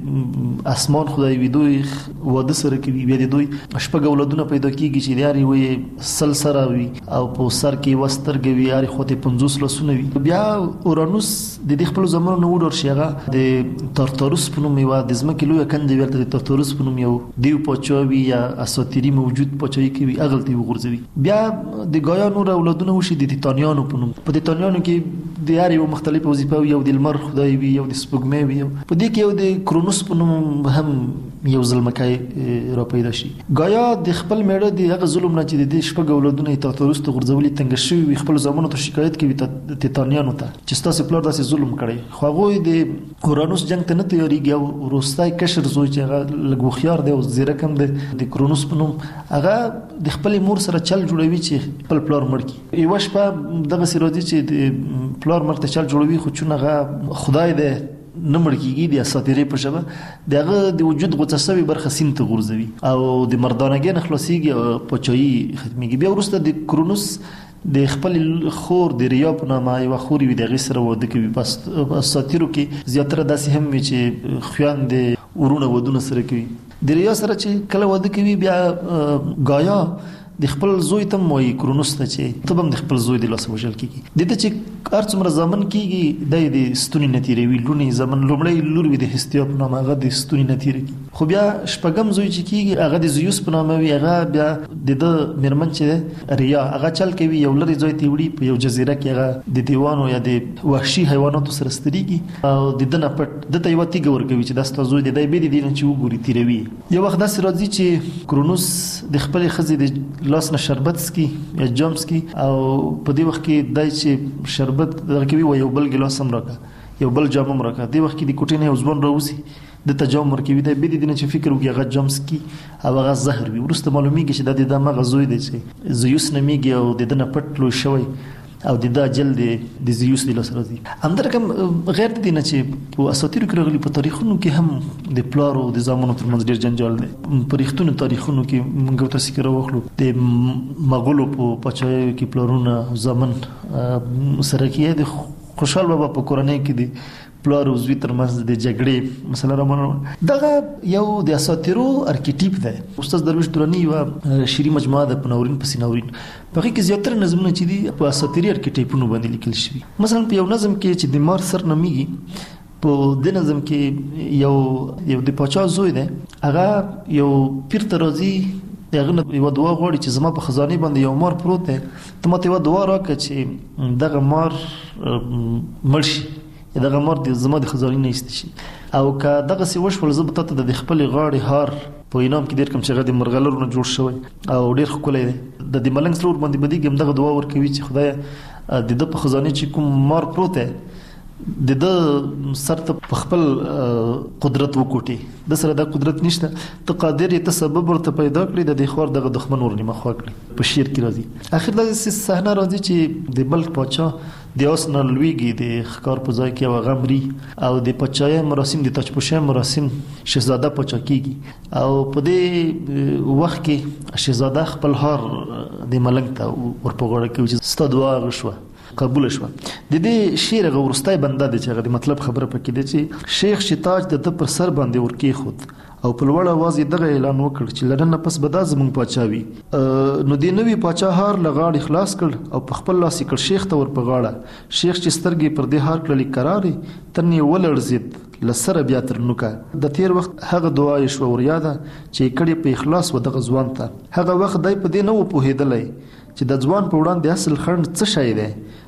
Speaker 23: د اسمان خدای وي. دوی واده سره کوي بیا د دوی شپږ اولادونه پیدا کیږي چې د یاري وي سل سره وي او په سر کې وسترګ وي یاري خو ته پنځوس لسونه وي. بیا اورانوس د دې خپل زمانو نو ډور شيغه د تارتاروس په نوم یو د ځمکې لوی کندې ورته د تارتاروس په نوم یو دیو پچاوي یا اساطيري موجود پچای کوي اغلتي وغورځوي. بیا د گایا نور اولادونه وشي د تیتانیانو په نوم. په تیتانیانو کې د یاري یو مختلفه وظیفه یو د لمر خدای وي یو د سپوږمۍ وي. په دې کې یو د کرونوس په نوم هم یو ځلمکای را پیدا شي. گایا د خپل میړه د هغه ظلم نه چې د شپږ اولادونه تارتاروس ته غورځولي تنګ شوی خپل زمانو ته شکایت کوي د تیتانیانو ته چې تاسو پلار داسې ظلم کړی. خو هغه د اورانوس جنگ ته نه تیاریږي او روستای کشر زوی چې هغه لګو خيار دی او زیرکم دی د کرونوس په نوم هغه د خپل مور سره چل جوړوي چې خپل پلار مړ کی. یو شپه دغه سیرادي چې د پلار مرته چل جوړوي خو چون هغه خدای دی نه مړ کیږي د اساطيري په شبه دغه د وجود غوڅسوي برخه سین ته غورځوي او د مردانګي نه خلاصيږي او پچایي ختميږي. بیا ورسته د کرونوس د خپل خور د ریا په نامه یو خوري وي دغه سره واده کوي. پس اساطیرو کې زیاتره داسې هم چې خويند ورونه ودونه سره کوي. د ریا سره چې کله واده کوي بیا گایا د خپل زوی ته موي کرونوس ته چې ته هم د خپل زوی د لاس وژل کیږي. د دې چې هر څومره ځمن کیږي د دې ستونی نتیروي لونی ځمن لومړی لور وي د هستیا په نامه هغه د ستونی نتیری. خو بیا شپږم زوی چې کیږي هغه د زیوس په نامه وي. هغه بیا د مرمن چې ریا هغه چل کوي یو لري ځای ته وړي په یو جزیره کې هغه د دیوانو یا د وحشي حیواناتو سره ستړيږي او د دنه پټ د ته یو تیګ ورکوي چې د ستاسو زوی د دې بيدی دین چې وګوري تیروي. یو وخت داسې راځي چې کرونوس د خپل خزې د لاس نه شربت سکي یا جامسکي او په دې وخت کې دای چې شربت درکوي و یو بل ګلاس هم راکا یو بل جام هم راکا. دې وخت کې د کوټې نه ځوان راوځي د تجام ورکوي د بيدی دین چې فکر وکړي هغه جامسکي او هغه زهر وي. ورسته معلومیږي چې د دې دماغ زوی دی چې زیوس نمیږي او د دنه پټ لوي شوی او د دا جلد د زیوس د لاس راځي. همدارکم غیر د دینه چې په اساطیرو کې راغلي په تاریخونو کې هم د پلارو د زمانو ترمنځ ډیر جنجال دی. په ریښتونو تاریخونو کې موږ تاسو کې راوخلو د مغولو په پچایو کې پلارونه زمن سره کې د خوشحال بابا په کورنۍ کې دی پلار او زوی ترمنځ د جګړې مسله روانه. دغه یو د اساطیرو ارکیټیپ دی. استاد درویش درانی و شری مجموعه د پناورین پسیناورین په کې زیاتره نظمونه چې دي په اساطیري ارکیټیپونو باندې لیکل شوي. مثلا په یو نظم کې چې د مار سر نمیږي په د نظم کې یو یو د پاچا زوی دی هغه یو پیر ترازی دغه یو دعا غواړي چې زما په خزانه باندې یو مار پروت دی ته ماته یو دعا راکړه چې دغه مار مرشي دغه مار د زما د خزانه نه ایست شي او که دغه سی وش ول زبطه ته د خپل غاړي هار په انعام کې ډیر کم چې غد مرغلرونه جوړ شوی او ډیر خولای دی د دې ملنګ سرور باندې بدی ګم دغه دعا ورکوي چې خدای د د په خزانه چې کوم مار پروت دی د د سر ته په خپل قدرت وکوټي د سره د قدرت نشته ته قادر یې ته سبب ورته پیدا کړی د خور دغه دښمن ورنیمه خوا کړی په شیر کې راځي. اخر د صحنه راځي چې د ملک پاچا د اوس نه لویږي د ښکار په ځای کې هغه غمري او د پچای مراسم د تاجپوشۍ مراسم شهزاده پچا کیږي او په دې وخت کې شهزاده خپل هار د ملنګ ته ورپغړ کوي چې ست دعا غشوه قبول شو. د دې شعر غورستای بنده د چې د مطلب خبره پکې ده چې شیخ شتاج د پر سر باندې ورکی خود او په لوړ आवाज دغه اعلان وکړ چې لړنه پس بدا زمونږ پاچاوي. نو د نوې پاچا هار لغاړي خلاص کړ او په خپل لاس کړ شیخ ته ور په غاړه. شیخ چې سترګې پر دې هار کړلې قرارې تنې ولړزید لسره بیا تر نوکا. د تیر وخت هغه دعا یې شو ورياده چې کړي په اخلاص و دغه ځوان ته. هغه وخت دای په دې نه و پوهېدلې چې د ځوان په وړاندې اصل خند څه شي دی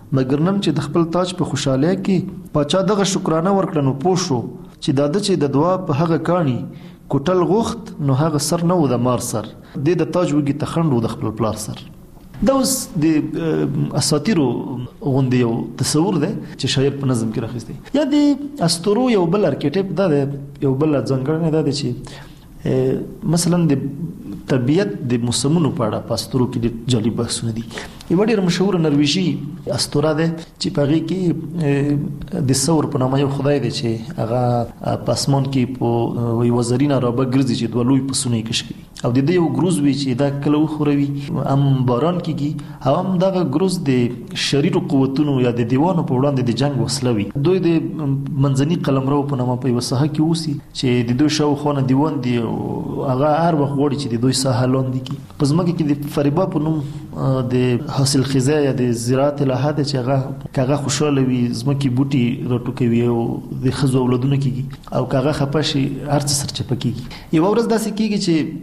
Speaker 23: مګر نن چې د خپل تاج په خوشاله کې پاچا دغه شکرانه ورکړنو پوښو چې د د چې د دعا په هغه کانی کوټل غوخت نو هغه سر نه و د مار سر د د تاج وګي تخندو د خپل پلار سر. دا اوس د اساطیرو غوندې یو تصور دی چې شاعر په نظم کې راخستی. یا د استورو یو بل ارکیټیپ دا دی، یو بل ځانګړنه دا دی چې مثلا د طبیعت د موسمونو په اړه په استورو کې ډېر جالب بحثونه دي. یو ډېر مشهور نرویژي استوره ده چې په هغې کې د ثور په نامه یو خدای دی چې هغه په اسمان کې په یوه زرینه رابه ګرځي چې دوه لوی پسونه یې کش کوي او د دې یو ګروز وي چې دا کله وښوروي هم باران کېږي او هم دغه ګروز د شریرو قوتونو یا د دیوانو په وړاندې د جنګ وسله وي. دوی د منځني قلمرو په نامه په یوه ساحه کې اوسي چې د دوی شاوخوا نه دیوان دي او هغه هر وخت غواړي چې د دوی ساحه لاندې کړي. په ځمکه کې د فریبا په نوم د حاصل خیزه یا د زراعت الهه ده چې هغه که هغه خوشحاله وي ځمکې بوټي راټوکوي او د ښځو اولادونه کېږي او که هغه خفه شي هر څه سرچپه کېږي. یوه ورځ داسې کېږي چې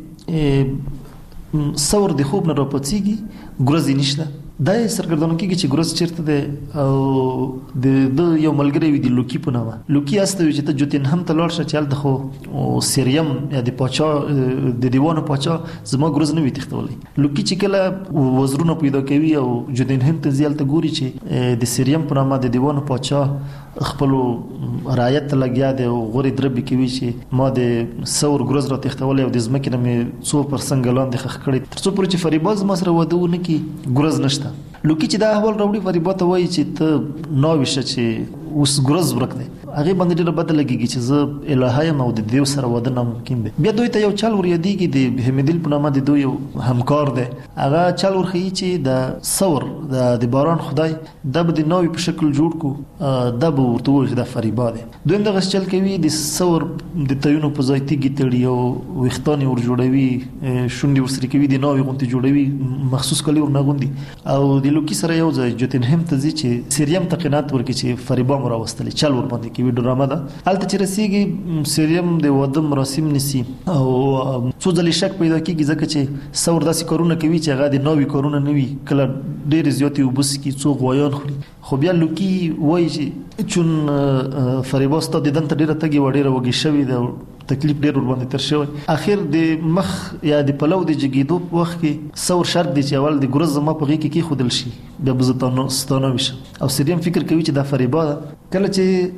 Speaker 23: ثور د خوب نه راپاڅېږي ګروز یې نشته. دا یې څرګندونه کېږي چې ګروز چېرته دی او د ده یو ملګری وي د لوکي په نامه. لوکي هسته وي چې ته جوتنهم ته لاړ شه چې هلته خو سیریم یا د پاچا د دیوانو پاچا زما ګروز نه وي تښتولی. لوکي چې کله وزرونه پیدا کوي او جوتنهم ته ځي هلته ګوري چې د سیریم په نامه د دیوانو پاچا خپلو رعایت ته لګیا دی او غورې دربې کوي چې ما د ثور ګروز را تښتولی او د ځمکې نه مې څو پرسنګه لاندې خښ کړی تر څو پورې چې فریبا زما سره واده ونه کړي ګروز نشته. لوکي چې دا احوال راوړي فریبا ته وایي چې ته ناوې شه چې اوس ګروز ورک دی. هغې باندې ډېره بده لګېږي چې زه الهه یم او د دیو سره واده ناممکن دی. بیا دوی ته یو چل ور یادېږي د همیدل په نامه د دوی یو همکار دی. هغه چل ورښیي چې د ثور د باران خدای دا به د ناوې په شکل جوړ کړو دا به ورته ووایي چې دا فریبا دی. دویم دغسې چل کوي د ثور د تیونو په ځای تیږې تړي او ویښتان یې ور جوړوي شونډې ورسرې کوي د ناوې غوندې جوړوي مخصوص کالي ورنه اغوندي او د لوکي سره یو ځای جوتنهم ته ځي چې سیریم ته قناعت ورکړي چې فریبا مو راوستلی چل ور باندې کوي ډرامه ده. هلته چې رسېږي سیریم د واده مراسم نیسي او څو ځلې شک پیدا کېږي ځکه چې ثور داسې کارونه کوي چې هغه د ناوې کارونه نه وي کله ډېرې زیاتې اوبه څښي څو غوایان خوري. خو بیا لوکي وایي چې چون فریبا ستا دیدن ته ډېره تږې وه ډېره وږې شوې ده او تکلیف ډېر ورباندې تر شوی. اخر د مخ یا د پلو د جګېدو په وخت کې ثور شرط دی چې اول د ګروز زما په غېږ کې کېښودل شي بیا به زه ستانه وشم او سیریم فکر کوي چې دا فریبا ده. کله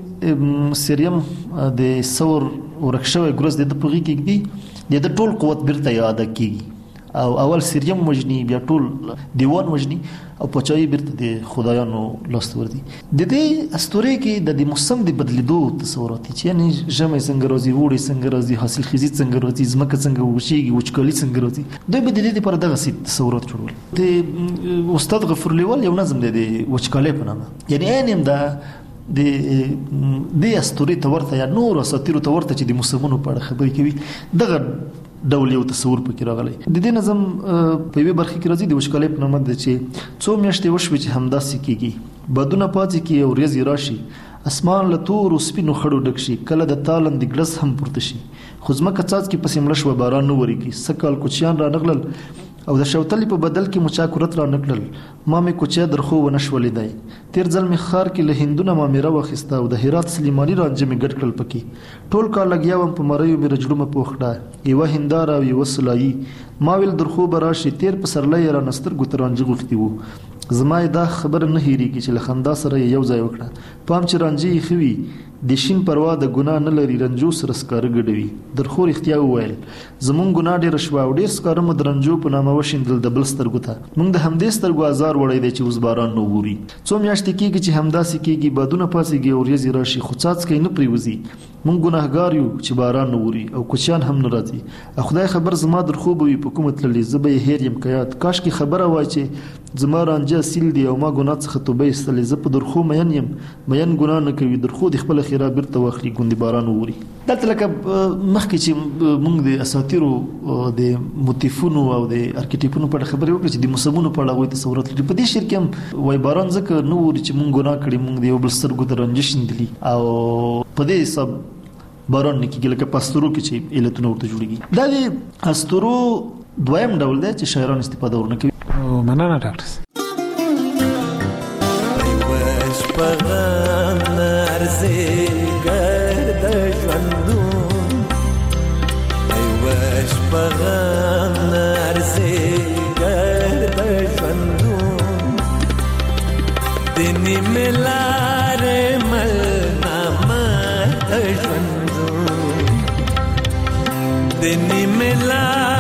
Speaker 23: چې سیریم د ثور ورک شوی ګروز د ده په غېږ کې ږدي د ده ټول قوت بیرته یاده کېږي او اول سیریم وژني بیا ټول دیوان وژني او پاچایي بیرته د خدایانو لاسته ورځي. د دې اسطورې کې د دې موسم د بدلیدو تصورات دي چې یعنې ژمی څنګه راځي اوړی څنګه راځي حاصلخیزي څنګه راځي ځمکه څنګه وچېږي وچکالي څنګه راځي. دوی به د دې لپاره دغسې تصورات جوړول. د استاد غفور لیوال یو نظم دی د وچکالۍ په نامه یعنې عین هم دا د دې اسطورې ته ورته یا نورو اساطیرو ته ورته چې د موسمونو په اړه خبرې کوي دغه ډول یو تصور پکې راغلی. د دې نظم په یوې برخې کې راځي د وچکالۍ په نامه ده چې څو میاشتې وشوې چې همداسې کېږي بادونه پاڅي کې او ورېځې راشي اسمان له تورو سپینو خړو ډک شي کله د تالند د ګړز هم پورته شي خو ځمکه څاڅکې پسې مړه شوه باران نه ورېږي څه کال کوچیان رانغلل او د شوتلې په بدل کې مچا کورت را نکړل ما مې کوچیا در خو ونه شو لیدای تیر ځل مې خار کې له هندونه ما میره واخیسته او د هرات سلیماني رانجه مې ګډ کړل پکې ټول کال لګیا وم په مریو مې رجړومه پوښډه یوه هنداره او یوه سلایي ما ویل در خو به راشي تیر په سرلی یې را نسترګو ته رانجه غوښتي وو زما دا خبره نه هېرېږي چې له خندا سره یې یو ځای وکړه پام چې رانجه یې ښه وي د شین پروا د ګناه نه لري رنجو سره سکاره ګډوي در خو رښتیا وویل زمونږ ګناه ډېره شوه او ډېر سکاره مو د رنجو په نامه وشیندل د بل سترګو ته موږ د همدې سترګو ازار وړی دی چې اوس باران نه ووري څو میاشتې کېږي چې همداسې کېږي بادونه پاڅېږي او ورېځې راشي خو څاڅکی نه پرېوځي موږ ګناهګار یو چې باران نه ووري او کوچیان هم نه راځي او خدای خبر زما در خو به وي په کومه تللي زه به یې هېر یم که یاد کاشکې خبره وای چې زما رانجه اصیل دی او ما ګناه څخه توبه ایستلې زه په درخو مین یم مین ګناه نه کوي درخو د خپله خیره بیرته واخلي ګوندې باران ووري. دلته لکه مخکې چې موږ د اساطیرو د موتیفونو او د ارکیټیپونو په اړه خبرې وکړې چې د موسمونو په اړه هغوی تصورات لري په دې شعر کې هم وایي باران ځکه نه ووري چې موږ ګناه کړي موږ د یو بل سترګو ته رانجه شیندلي او په دې حساب باران نه کېږي لکه په اسطورو کې چې علتونه ورته جوړېږي. دا د اسطورو دویم ډول دی چې شاعران استفاده ورنه کوي.
Speaker 12: مننه ډاکټر
Speaker 2: پغام نارزي ګرد ژوندون ایوش پغام نارزي ګرد ژوندون دني ملار مل نامه ژوندون دني ملار